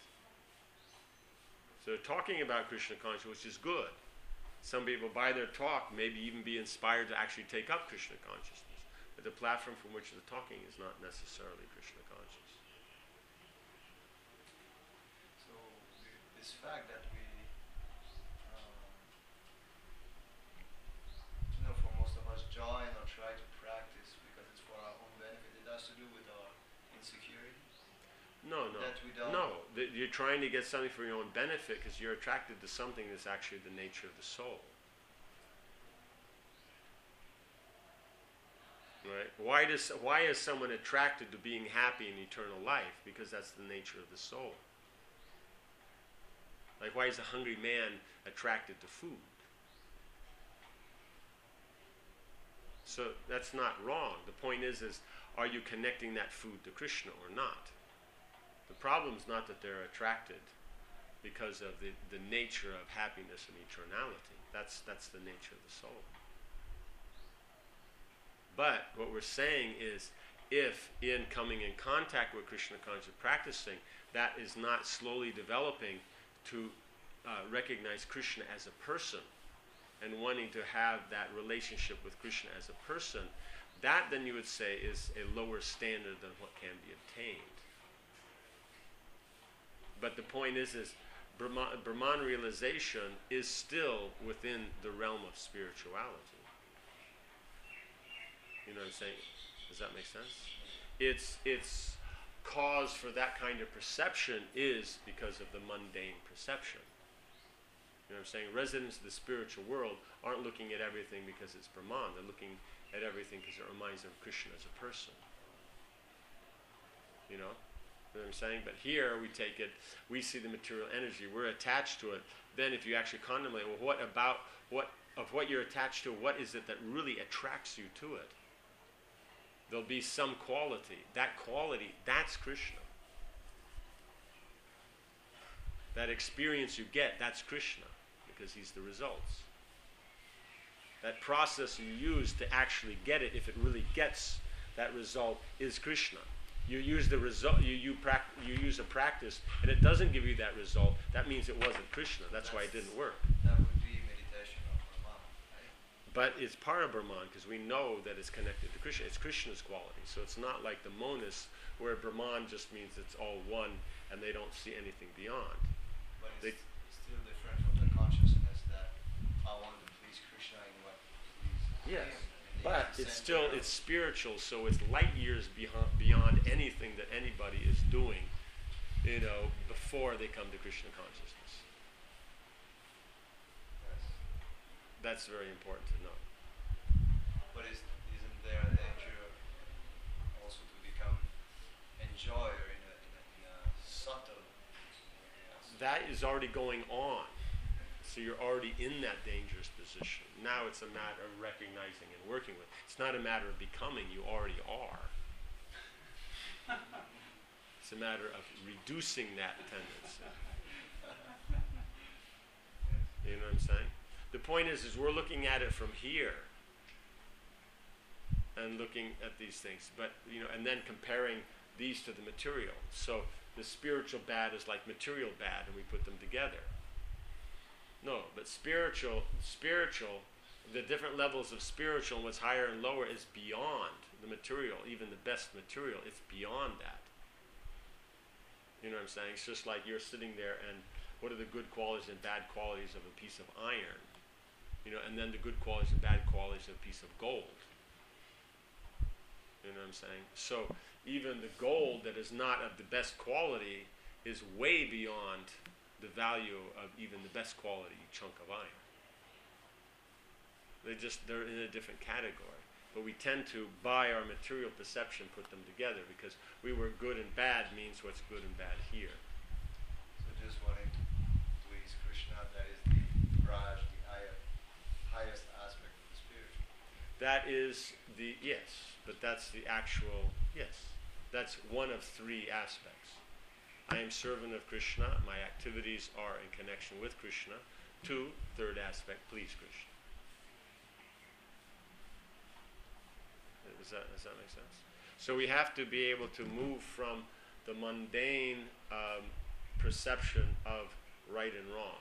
Speaker 1: So they're talking about Krishna consciousness, which is good. Some people, by their talk, maybe even be inspired to actually take up Krishna consciousness. But the platform from which they're talking is not necessarily Krishna conscious.
Speaker 5: So the- this fact that we, um, you know, for most of us join or try to practice because it's for our own benefit, it has to do with our insecurity.
Speaker 1: No, no,
Speaker 5: That we don't-
Speaker 1: no. That you're trying to get something for your own benefit because you're attracted to something that's actually the nature of the soul. Right? Why does why is someone attracted to being happy in eternal life? Because that's the nature of the soul. Like why is a hungry man attracted to food? So that's not wrong. The point is, is are you connecting that food to Krishna or not? The problem is not that they're attracted because of the, the nature of happiness and eternality. That's that's the nature of the soul. But what we're saying is, if in coming in contact with Krishna conscious practicing, that is not slowly developing to uh, recognize Krishna as a person and wanting to have that relationship with Krishna as a person, That, then you would say, is a lower standard than what can be obtained. But the point is, is Brahman, Brahman realization is still within the realm of spirituality. You know what I'm saying? Does that make sense? Its its cause for that kind of perception is because of the mundane perception. You know what I'm saying? Residents of the spiritual world aren't looking at everything because it's Brahman. They're looking at everything because it reminds them of Krishna as a person. You know? You know what I'm saying? But here we take it, we see the material energy, we're attached to it. Then if you actually contemplate, well, what about, what of what you're attached to, what is it that really attracts you to it? There'll be some quality. That quality, that's Krishna. That experience you get, that's Krishna, because he's the results. That process you use to actually get it, if it really gets that result, is Krishna. You use the result. You you, prac- you use a practice, and it doesn't give you that result. That means it wasn't Krishna. That's, That's why it didn't work.
Speaker 5: That would be meditation of Brahman, right?
Speaker 1: But it's part of Brahman because we know that it's connected to Krishna. It's Krishna's quality. So it's not like the monists, where Brahman just means it's all one, and they don't see anything beyond.
Speaker 5: But it's
Speaker 1: They,
Speaker 5: still different from the consciousness that I want to please Krishna in what please
Speaker 1: yes.
Speaker 5: him. And
Speaker 1: But
Speaker 5: the
Speaker 1: it's still,
Speaker 5: center
Speaker 1: it's spiritual, so it's light years beyond, beyond anything that anybody is doing, you know, before they come to Krishna consciousness.
Speaker 5: Yes.
Speaker 1: That's very important to know.
Speaker 5: But is, isn't there a danger also to become enjoyer in a, in a, in a subtle way?
Speaker 1: That is already going on. So you're already in that dangerous position. Now it's a matter of recognizing and working with. It's not a matter of becoming, you already are. It's a matter of reducing that tendency. You know what I'm saying? The point is, is we're looking at it from here and looking at these things, but you know, and then comparing these to the material. So the spiritual bad is like material bad, and we put them together. No, but spiritual, spiritual, the different levels of spiritual and what's higher and lower is beyond the material, even the best material. It's beyond that. You know what I'm saying? It's just like you're sitting there and what are the good qualities and bad qualities of a piece of iron? You know, and then the good qualities and bad qualities of a piece of gold. You know what I'm saying? So even the gold that is not of the best quality is way beyond the value of even the best quality chunk of iron. They just, they're in a different category. But we tend to, by our material perception, put them together because we were good and bad means what's good and bad here.
Speaker 5: So just wanting to please Krishna, that is the Raj, the higher, highest aspect of the spiritual.
Speaker 1: That is the, yes, but that's the actual, yes. That's one of three aspects. I am servant of Krishna. My activities are in connection with Krishna. Two, third aspect, please Krishna. Does that, does that make sense? So we have to be able to move from the mundane um, perception of right and wrong.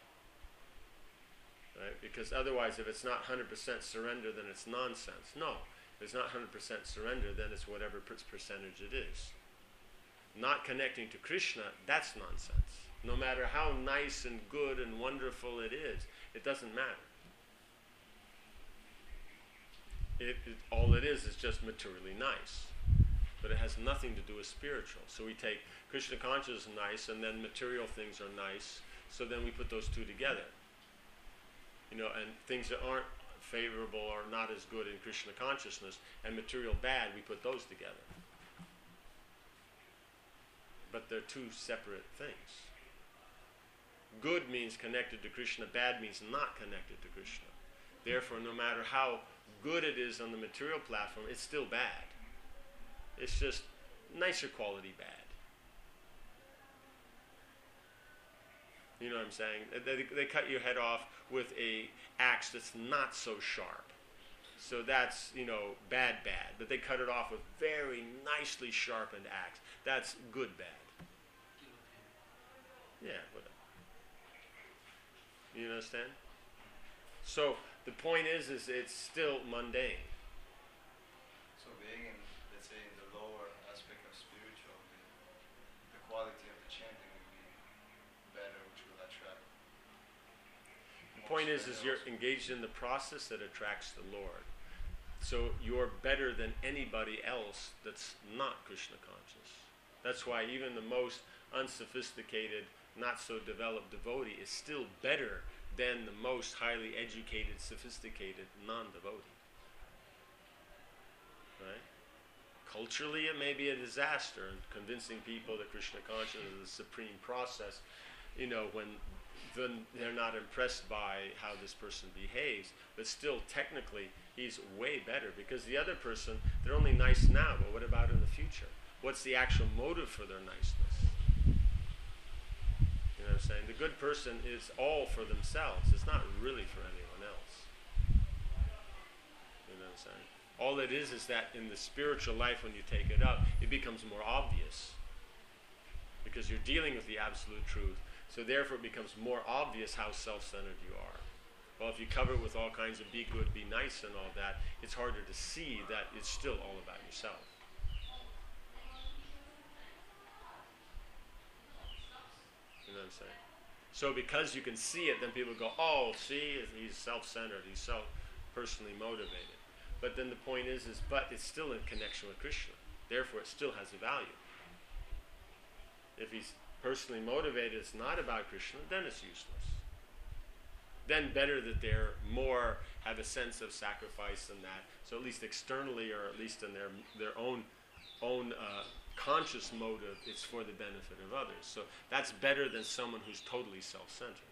Speaker 1: Right? Because otherwise, if it's not one hundred percent surrender, then it's nonsense. No, if it's not one hundred percent surrender, then it's whatever per- percentage it is. Not connecting to Krishna, that's nonsense. No matter how nice and good and wonderful it is, it doesn't matter. It, it, all it is is just materially nice. But it has nothing to do with spiritual. So we take Krishna consciousness is nice, and then material things are nice, so then we put those two together. You know, and things that aren't favorable or not as good in Krishna consciousness, and material bad, we put those together. But they're two separate things. Good means connected to Krishna, bad means not connected to Krishna. Therefore, no matter how good it is on the material platform, it's still bad. It's just nicer quality bad. You know what I'm saying? They, they cut your head off with a axe that's not so sharp. So that's, you know, bad bad. But they cut it off with very nicely sharpened axe. That's good bad. Yeah, whatever. You understand? So the point is, is it's still mundane.
Speaker 5: being in, let's say, in the lower aspect of spiritual, the, the quality of the chanting would be better, which will attract.
Speaker 1: The point is, is you're engaged in the process that attracts the Lord. So you're better than anybody else that's not Krishna conscious. That's why even the most unsophisticated, not so developed devotee is still better than the most highly educated, sophisticated non-devotee. Right? Culturally, it may be a disaster in convincing people that Krishna consciousness is the supreme process, you know, when then they're not impressed by how this person behaves. But still, technically, he's way better, because the other person, they're only nice now, but what about in the future? What's the actual motive for their niceness? You know what I'm saying? The good person is all for themselves. It's not really for anyone else. You know what I'm saying? All it is is that in the spiritual life, when you take it up, it becomes more obvious, because you're dealing with the absolute truth. So therefore it becomes more obvious how self-centered you are. Well, if you cover it with all kinds of be good, be nice and all that, it's harder to see that it's still all about yourself. You know what I'm saying? So because you can see it, then people go, oh, see, he's self-centered, he's self-personally motivated. But then the point is, is, but it's still in connection with Krishna. Therefore, it still has a value. If he's personally motivated, it's not about Krishna, then it's useless. Then better that they're more, have a sense of sacrifice and that. So at least externally, or at least in their their own own uh, conscious motive, it's for the benefit of others. So that's better than someone who's totally self-centered.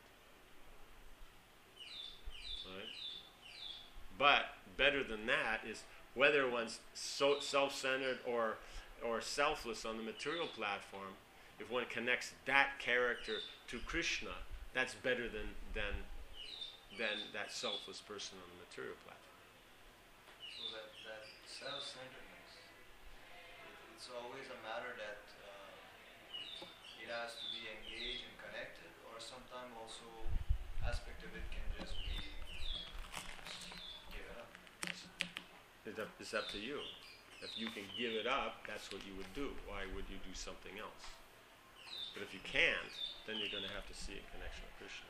Speaker 1: Right? But better than that is whether one's so self-centered or or selfless on the material platform. If one connects that character to Krishna, that's better than than than that selfless person on the material platform.
Speaker 5: So that, that self-centeredness, it, it's always a matter that uh, it has to be engaged and connected, or sometimes also aspect of it can just be given up.
Speaker 1: It's up, it's up to you. If you can give it up, that's what you would do. Why would you do something else? But if you can't, then you're going to have to see a connection with Krishna.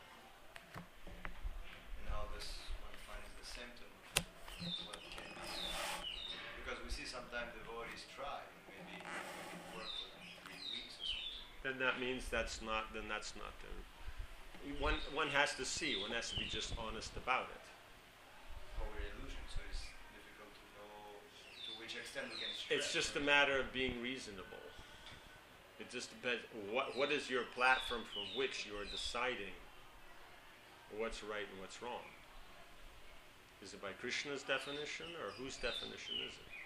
Speaker 5: And how this one finds the symptom, what can be, because we see sometimes devotees try, maybe work for them three weeks or something.
Speaker 1: Then that means that's not. Then that's not the. One one has to see. One has to be just honest about it.
Speaker 5: Or we're illusion, so it's difficult to know to which extent we can stretch.
Speaker 1: It's just a matter of being reasonable. It just depends. What what is your platform from which you are deciding what's right and what's wrong? Is it by Krishna's definition, or whose definition is it?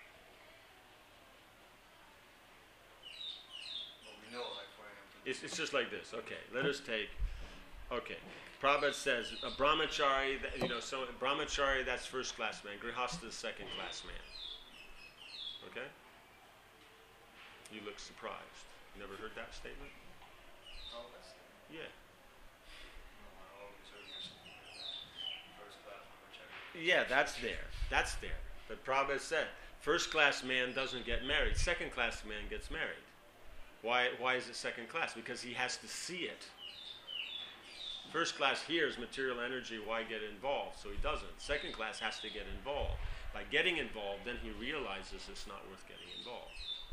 Speaker 5: Well, we know, like for example.
Speaker 1: It's it's just like this. Okay, let us take. Okay, Prabhupada says a brahmachari. You know, so brahmachari, that's first class man. Grihastha is second class man. Okay. You look surprised. Never heard that statement?
Speaker 5: Oh, that's the
Speaker 1: Yeah.
Speaker 5: no, I always heard you something like that. First class, whichever.
Speaker 1: Yeah, that's there. That's there. But Prabhupada said, first class man doesn't get married. Second class man gets married. Why why is it second class? Because he has to see it. First class hears material energy, why get involved? So he doesn't. Second class has to get involved. By getting involved, then he realizes it's not worth getting involved.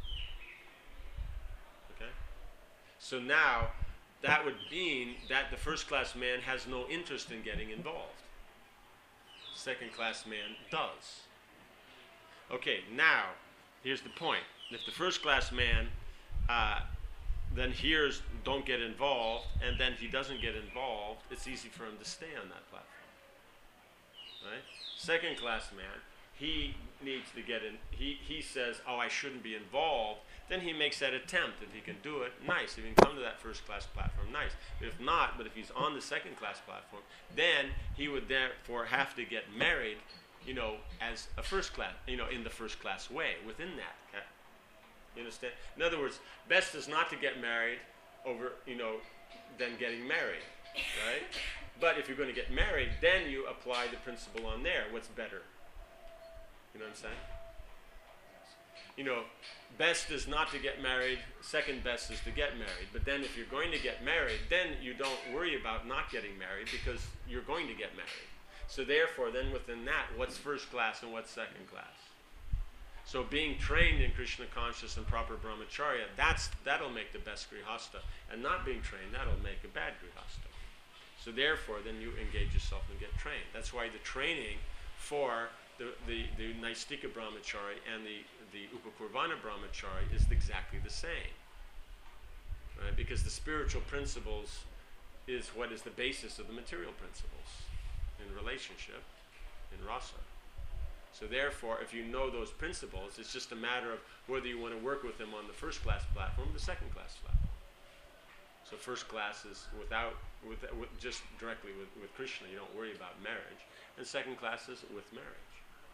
Speaker 1: Okay? So now, that would mean that the first class man has no interest in getting involved. Second class man does. Okay, now, here's the point. If the first class man uh, then hears, don't get involved, and then he doesn't get involved, it's easy for him to stay on that platform. Right? Second class man, he needs to get in, he, he says, oh, I shouldn't be involved. Then he makes that attempt. If he can do it, nice. If he can come to that first class platform, nice. But if not, but if he's on the second class platform, then he would therefore have to get married, you know, as a first class, you know, in the first class way, within that. Okay? You understand? In other words, best is not to get married over, you know, than getting married, right? But if you're going to get married, then you apply the principle on there. What's better? You know what I'm saying? you know, best is not to get married, second best is to get married. But then if you're going to get married, then you don't worry about not getting married because you're going to get married. So therefore, then within that, what's first class and what's second class? So being trained in Krishna conscious and proper brahmacharya, that's, that'll make the best grihasta. And not being trained, that'll make a bad grihasta. So therefore, then you engage yourself and get trained. That's why the training for the, the, the Naistika brahmachari and the, the Upakurvana brahmachari is exactly the same. Right? Because the spiritual principles is what is the basis of the material principles in relationship, in rasa. So therefore, if you know those principles, it's just a matter of whether you want to work with them on the first class platform or the second class platform. So first class is without, with, with just directly with, with Krishna, you don't worry about marriage. And second class is with marriage.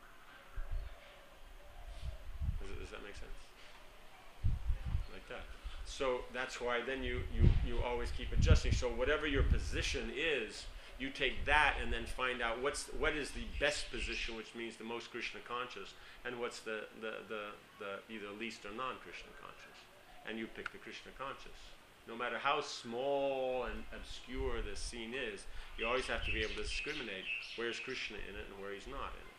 Speaker 1: Does, it, does that make sense? Like that. So that's why then you, you, you always keep adjusting. So whatever your position is, you take that and then find out what's what is the best position, which means the most Krishna conscious, and what's the, the, the, the either least or non-Krishna conscious. And you pick the Krishna conscious. No matter how small and obscure the scene is, you always have to be able to discriminate where's Krishna in it and where he's not in it.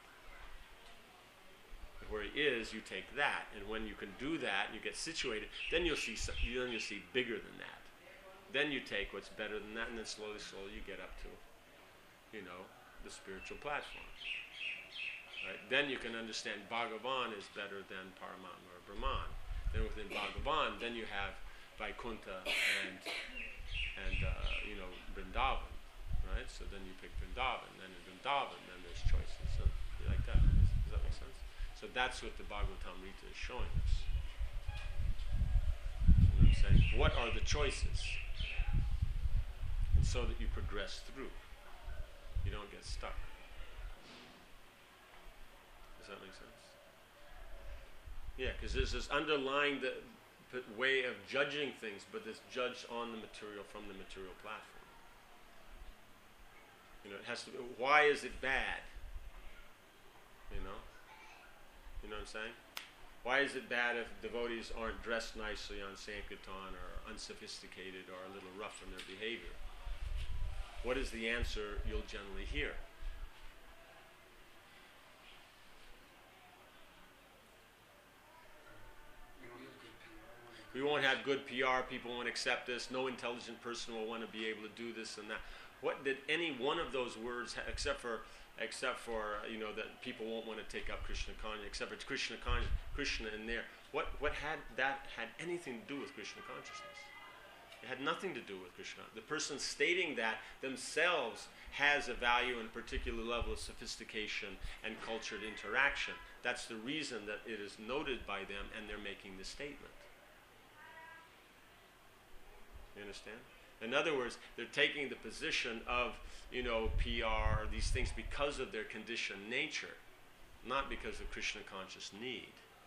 Speaker 1: Where he is, you take that, and when you can do that, and you get situated, then you'll see then you'll see bigger than that. Then you take what's better than that, and then slowly, slowly you get up to, you know, the spiritual platform. Right? Then you can understand Bhagavan is better than Paramatma or Brahman. Then within Bhagavan, then you have Vaikuntha and and uh, you know, Vrindavan, right? So then you pick Vrindavan. Then in Vrindavan, then there's choices. So like that. Does, does that make sense? So that's what the Bhagavatamrita is showing us. You know what I'm saying? What are the choices? And so that you progress through. You don't get stuck. Does that make sense? Yeah, because there's this underlying the, the way of judging things, but it's judged on the material from the material platform. You know, it has to be, why is it bad? You know? You know what I'm saying? Why is it bad if devotees aren't dressed nicely on Sankirtan or unsophisticated or a little rough in their behavior? What is the answer you'll generally hear? We won't have good P R, people won't accept this, no intelligent person will want to be able to do this and that. What did any one of those words, ha- except for, except for you know, that people won't want to take up Krishna consciousness, except for Krishna con- Krishna in there, what, what had that had anything to do with Krishna consciousness? It had nothing to do with Krishna. The person stating that themselves has a value and a particular level of sophistication and cultured interaction. That's the reason that it is noted by them and they're making the statement. You understand? In other words, they're taking the position of, you know, P R, these things because of their conditioned nature, not because of Krishna conscious need.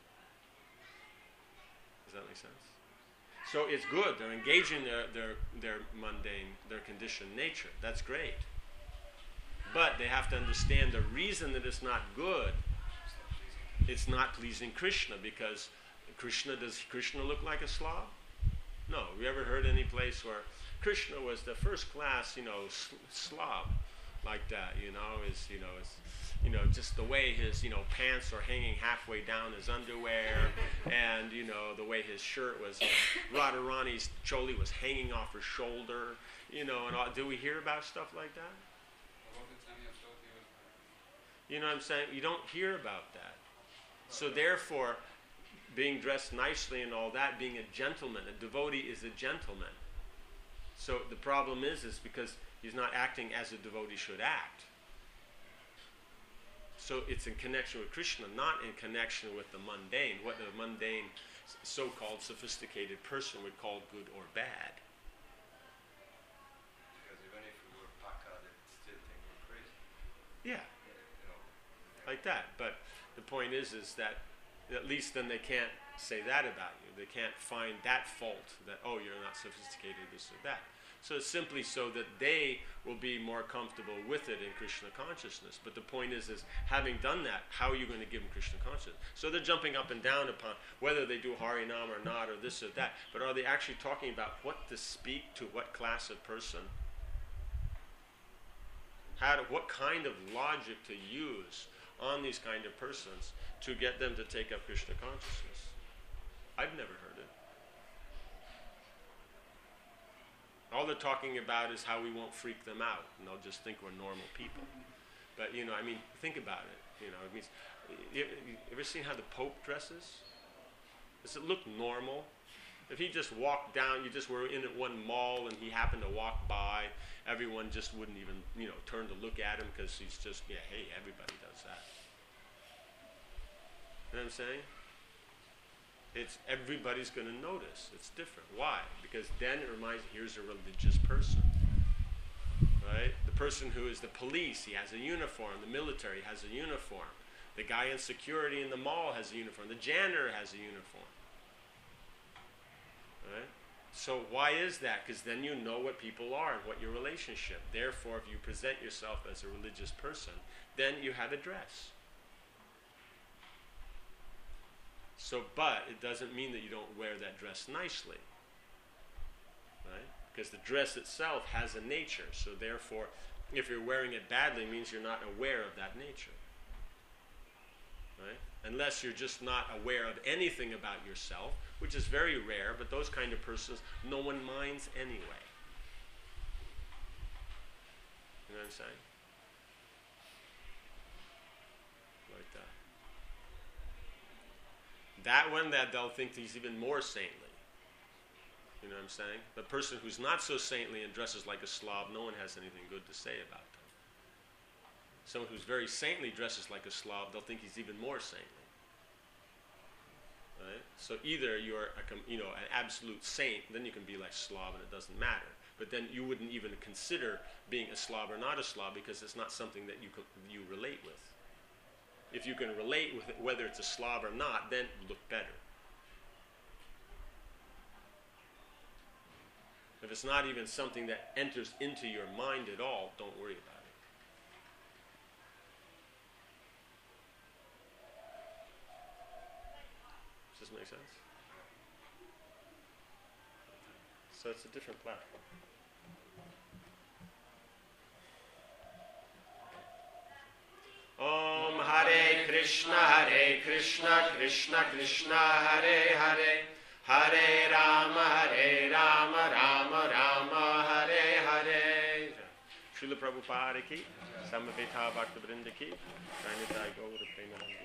Speaker 1: Does that make sense? So it's good. They're engaging their, their, their mundane, their conditioned nature. That's great. But they have to understand the reason that it's not good, it's not pleasing Krishna, because Krishna, does Krishna look like a slob? No. Have you ever heard any place where Krishna was the first class, you know, sl- slob like that, you know, is, you know, is, you know, just the way his, you know, pants are hanging halfway down his underwear, and, you know, the way his shirt was, you know, Radharani's choli was hanging off her shoulder, you know, and all. Do we hear about stuff like that? You know what I'm saying? You don't hear about that. So therefore, being dressed nicely and all that, being a gentleman, a devotee is a gentleman. So the problem is, is because he's not acting as a devotee should act. So it's in connection with Krishna, not in connection with the mundane, what the mundane, so-called sophisticated person would call good or bad.
Speaker 5: Because even if we were Paka, they'd still think we're crazy.
Speaker 1: Yeah.
Speaker 5: You know,
Speaker 1: Like that. But the point is, is that at least then they can't say that about you. They can't find that fault that, oh, you're not sophisticated, this or that. So it's simply so that they will be more comfortable with it in Krishna consciousness. But the point is, is having done that, how are you going to give them Krishna consciousness? So they're jumping up and down upon whether they do Harinam or not, or this or that. But are they actually talking about what to speak to what class of person? How to, what kind of logic to use on these kind of persons to get them to take up Krishna consciousness? I've never heard it. All they're talking about is how we won't freak them out, and they'll just think we're normal people. But, you know, I mean, think about it. You know, it means, you, you ever seen how the Pope dresses? Does it look normal? If he just walked down, you just were in at one mall and he happened to walk by, everyone just wouldn't even, you know, turn to look at him because he's just, yeah, hey, everybody does that. You know what I'm saying? It's everybody's going to notice. It's different. Why? Because then it reminds you, here's a religious person. Right? The person who is the police, he has a uniform. The military has a uniform. The guy in security in the mall has a uniform. The janitor has a uniform. Right? So why is that? Because then you know what people are and what your relationship. Therefore, if you present yourself as a religious person, then you have a dress. So, but it doesn't mean that you don't wear that dress nicely, right? Because the dress itself has a nature. So therefore, if you're wearing it badly, it means you're not aware of that nature, right? Unless you're just not aware of anything about yourself, which is very rare, but those kind of persons, no one minds anyway. You know what I'm saying? Like that. That one, that they'll think he's even more saintly. You know what I'm saying? The person who's not so saintly and dresses like a slob, no one has anything good to say about them. Someone who's very saintly dresses like a slob, they'll think he's even more saintly. Right? So either you're a, you know, an absolute saint, then you can be like slob and it doesn't matter. But then you wouldn't even consider being a slob or not a slob because it's not something that you co- you relate with. If you can relate with it, whether it's a slob or not, then you look better. If it's not even something that enters into your mind at all, don't worry about it. Does this make sense? So it's a different platform. Om Hare Krishna, Hare Krishna, Krishna Krishna, Hare Hare, Hare Rama, Hare Rama, Rama Rama, Hare Hare. Srila Prabhupada ki, Samaveta Bhaktivinoda ki, Jnanita Gaura Premanandi.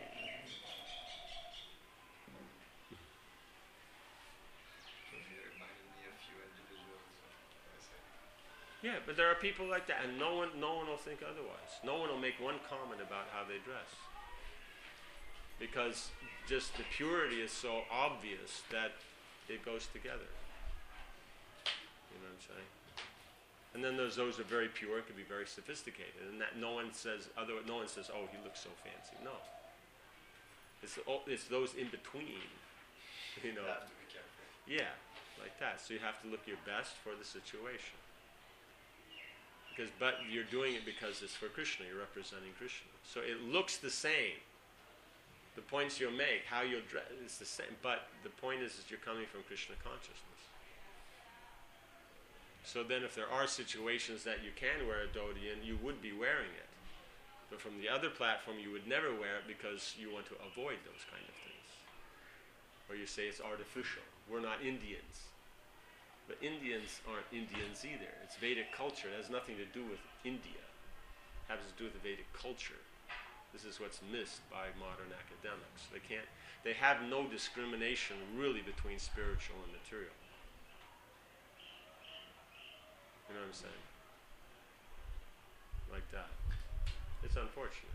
Speaker 1: Yeah, but there are people like that, and no one, no one will think otherwise. No one will make one comment about how they dress, because just the purity is so obvious that it goes together. You know what I'm saying? And then there's those who are very pure and can be very sophisticated, and that no one says other. No one says, "Oh, he looks so fancy." No, it's it's those in between. You know.
Speaker 5: You have to be careful.
Speaker 1: Yeah, like that. So you have to look your best for the situation. Because, but you're doing it because it's for Krishna. You're representing Krishna. So it looks the same. The points you'll make, how you'll dress, it's the same. But the point is that you're coming from Krishna consciousness. So then, if there are situations that you can wear a dhoti in, you would be wearing it. But from the other platform, you would never wear it because you want to avoid those kind of things. Or you say it's artificial. We're not Indians. But Indians aren't Indians either. It's Vedic culture. It has nothing to do with India. It has to do with the Vedic culture. This is what's missed by modern academics. They can't. They have no discrimination really between spiritual and material. You know what I'm saying? Like that. It's unfortunate.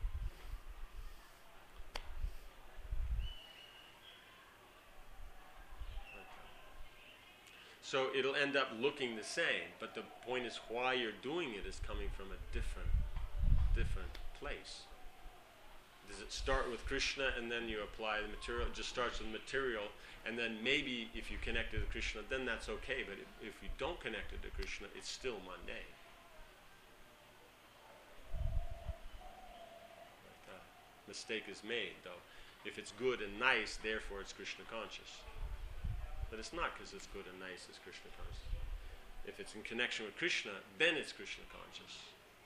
Speaker 1: So it'll end up looking the same, but the point is why you're doing it is coming from a different, different place. Does it start with Krishna and then you apply the material? It just starts with material, and then maybe if you connect it to Krishna, then that's okay. But if, if you don't connect it to Krishna, it's still mundane. But, uh, mistake is made, though. If it's good and nice, therefore it's Krishna conscious. But it's not because it's good and nice, it's Krishna conscious. If it's in connection with Krishna, then it's Krishna conscious.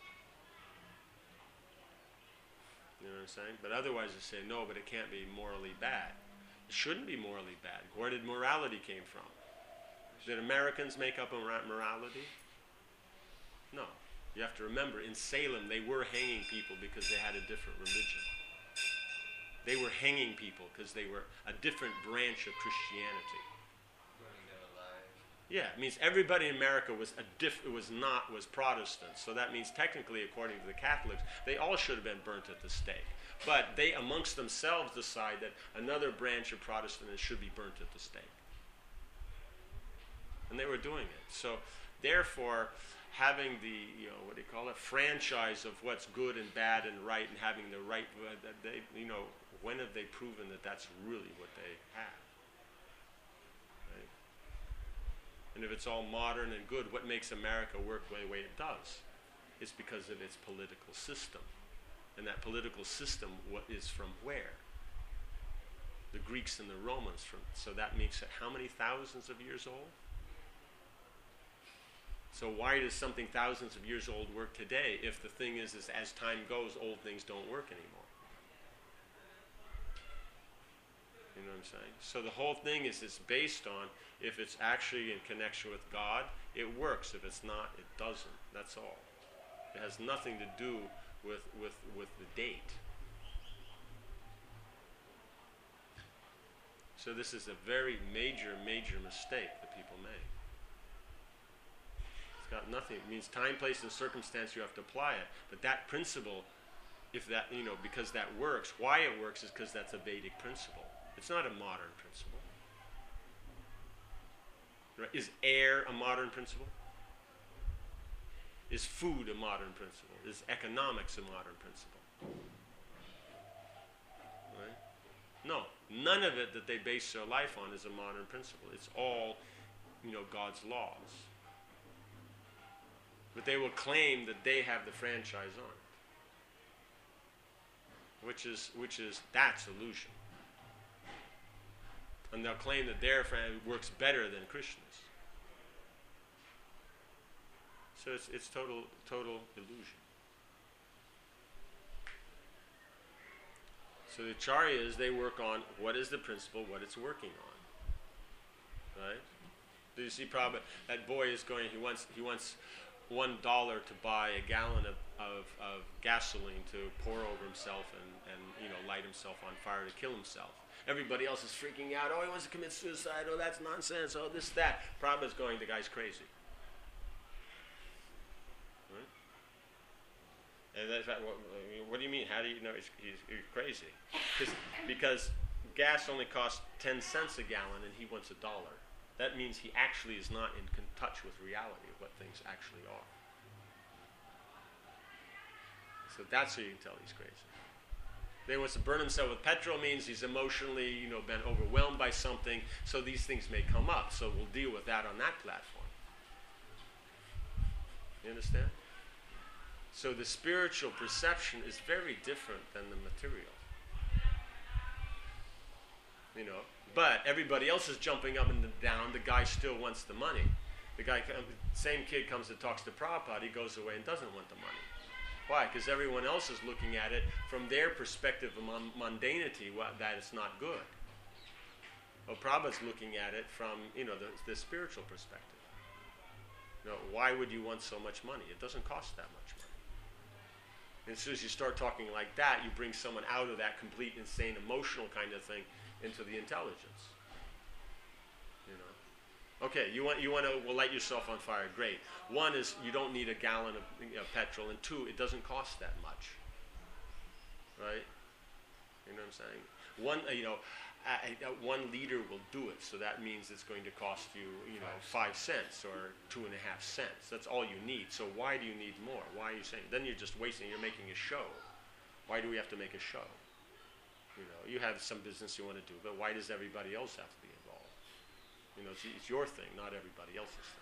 Speaker 1: You know what I'm saying? But otherwise they say, no, but it can't be morally bad. It shouldn't be morally bad. Where did morality came from? Did Americans make up mora- morality? No. You have to remember, in Salem, they were hanging people because they had a different religion. They were hanging people because they were a different branch of Christianity.
Speaker 5: Burning them alive.
Speaker 1: Yeah, it means everybody in America was a diff- it was not was Protestant. So that means technically, according to the Catholics, they all should have been burnt at the stake. But they amongst themselves decide that another branch of Protestantism should be burnt at the stake. And they were doing it. So therefore, having the, you know, what do you call it, franchise of what's good and bad and right, and having the right, uh, they, you know, when have they proven that that's really what they have? Right? And if it's all modern and good, what makes America work the way it does? It's because of its political system. And that political system what is from where? The Greeks and the Romans. From, so that makes it how many thousands of years old? So why does something thousands of years old work today if the thing is, is as time goes, old things don't work anymore? You know what I'm saying? So the whole thing is it's based on if it's actually in connection with God, it works. If it's not, it doesn't. That's all. It has nothing to do with, with, with the date. So this is a very major, major mistake that people make. It's got nothing. It means time, place, and circumstance, you have to apply it. But that principle, if that, you know, because that works, why it works is because that's a Vedic principle. It's not a modern principle. Right? Is air a modern principle? Is food a modern principle? Is economics a modern principle? Right? No, none of it that they base their life on is a modern principle. It's all, you know, God's laws. But they will claim that they have the franchise on it, which is, which is, that's illusion. And they'll claim that their franchise works better than Krishna's. So it's, it's total, total illusion. So the acharyas, they work on what is the principle, what it's working on. Right? Do you see Prabhupada? That boy is going, he wants, he wants one dollar to buy a gallon of, of, of gasoline to pour over himself and, and, you know, light himself on fire to kill himself. Everybody else is freaking out. Oh, he wants to commit suicide. Oh, that's nonsense. Oh, this, that. Prabhupada's going, the guy's crazy. Right? And that's, what, what do you mean? How do you know he's, he's, he's crazy? Because gas only costs ten cents a gallon and he wants a dollar. That means he actually is not in touch with reality of what things actually are. So that's how you can tell he's crazy. Then he wants to burn himself with petrol means he's emotionally, you know, been overwhelmed by something. So these things may come up. So we'll deal with that on that platform. You understand? So the spiritual perception is very different than the material. You know, but everybody else is jumping up and down. The guy still wants the money. The guy, same kid comes and talks to Prabhupada. He goes away and doesn't want the money. Why? Because everyone else is looking at it from their perspective of mon- mundanity, well, that it's not good. Well, Prabhupada's looking at it from, you know, the, the spiritual perspective. You know, why would you want so much money? It doesn't cost that much money. And as soon as you start talking like that, you bring someone out of that complete, insane, emotional kind of thing into the intelligence. You know. Okay, you want you want to well, light yourself on fire. Great. One is you don't need a gallon of you know, petrol, and two, it doesn't cost that much. Right? You know what I'm saying? One, uh, you know, uh, uh, one liter will do it. So that means it's going to cost you, you know, five cents or two and a half cents. That's all you need. So why do you need more? Why are you saying? Then you're just wasting. You're making a show. Why do we have to make a show? You know, you have some business you want to do, but why does everybody else have to be involved? You know, it's, it's your thing, not everybody else's thing.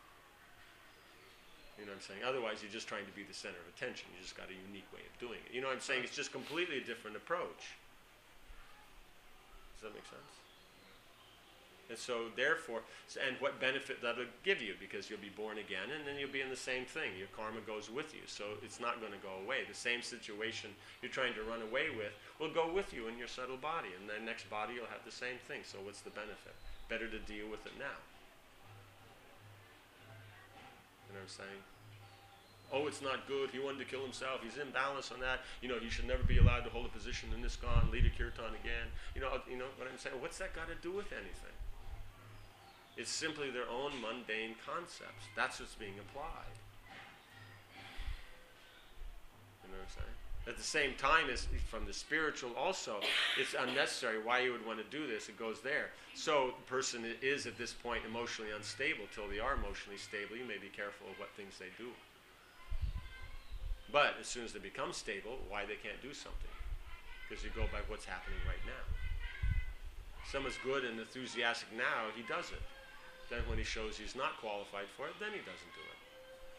Speaker 1: You know what I'm saying? Otherwise, you're just trying to be the center of attention. You just got a unique way of doing it. You know what I'm saying? It's just completely a different approach. Does that make sense? And so, therefore, and what benefit that'll give you, because you'll be born again, and then you'll be in the same thing. Your karma goes with you, so it's not going to go away. The same situation you're trying to run away with will go with you in your subtle body, and the next body you'll have the same thing. So what's the benefit? Better to deal with it now. You know what I'm saying? Oh, it's not good. He wanted to kill himself. He's imbalanced on that. You know, he should never be allowed to hold a position in ISKCON, lead a kirtan again. You know, you know what I'm saying? What's that got to do with anything? It's simply their own mundane concepts. That's what's being applied. You know what I'm saying? At the same time, as from the spiritual also, it's unnecessary. Why you would want to do this, it goes there. So the person is at this point emotionally unstable. Till they are emotionally stable, you may be careful of what things they do. But as soon as they become stable, why they can't do something? Because you go by what's happening right now. Someone's good and enthusiastic now, he does it. Then when he shows he's not qualified for it, then he doesn't do it.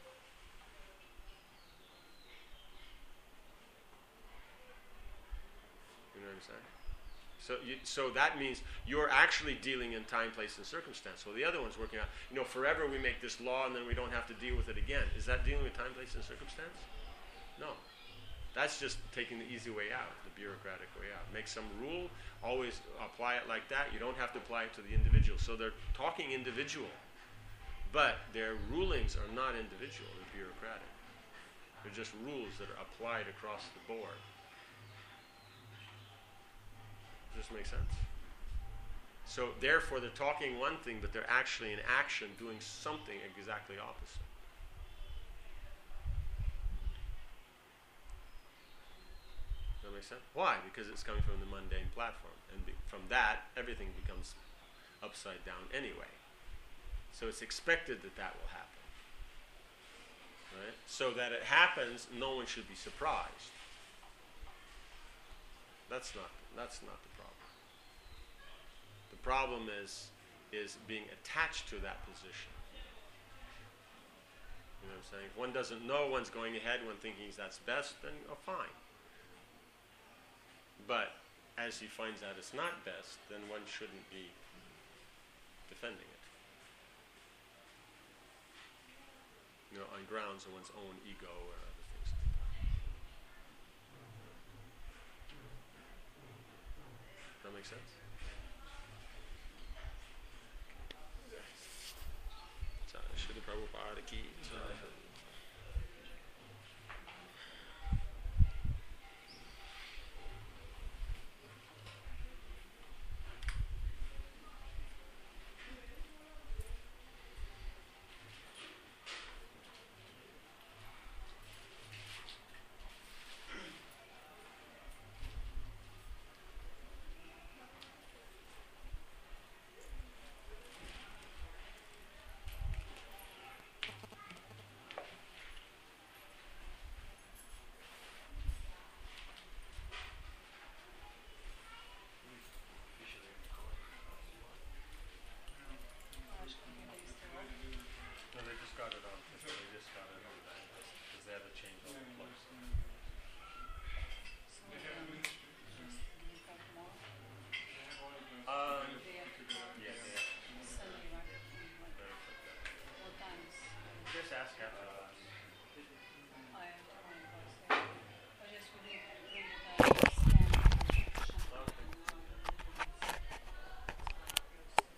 Speaker 1: You know what I'm saying? So, you, so that means you're actually dealing in time, place, and circumstance. Well, the other one's working out. You know, forever we make this law and then we don't have to deal with it again. Is that dealing with time, place, and circumstance? No. That's just taking the easy way out, the bureaucratic way out. Make some rule, always apply it like that. You don't have to apply it to the individual. So they're talking individual, but their rulings are not individual, they're bureaucratic. They're just rules that are applied across the board. Does this make sense? So therefore they're talking one thing, but they're actually in action doing something exactly opposite. Does that make sense? Why? Because it's coming from the mundane platform. And be, from that, everything becomes upside down anyway. So it's expected that that will happen. Right? So that it happens, no one should be surprised. That's not, that's not the problem. The problem is, is being attached to that position. You know what I'm saying? If one doesn't know one's going ahead, one thinking that's best, then oh, fine. But as he finds out it's not best, then one shouldn't be defending it. You know, on grounds of one's own ego or other things like that. Does that make sense?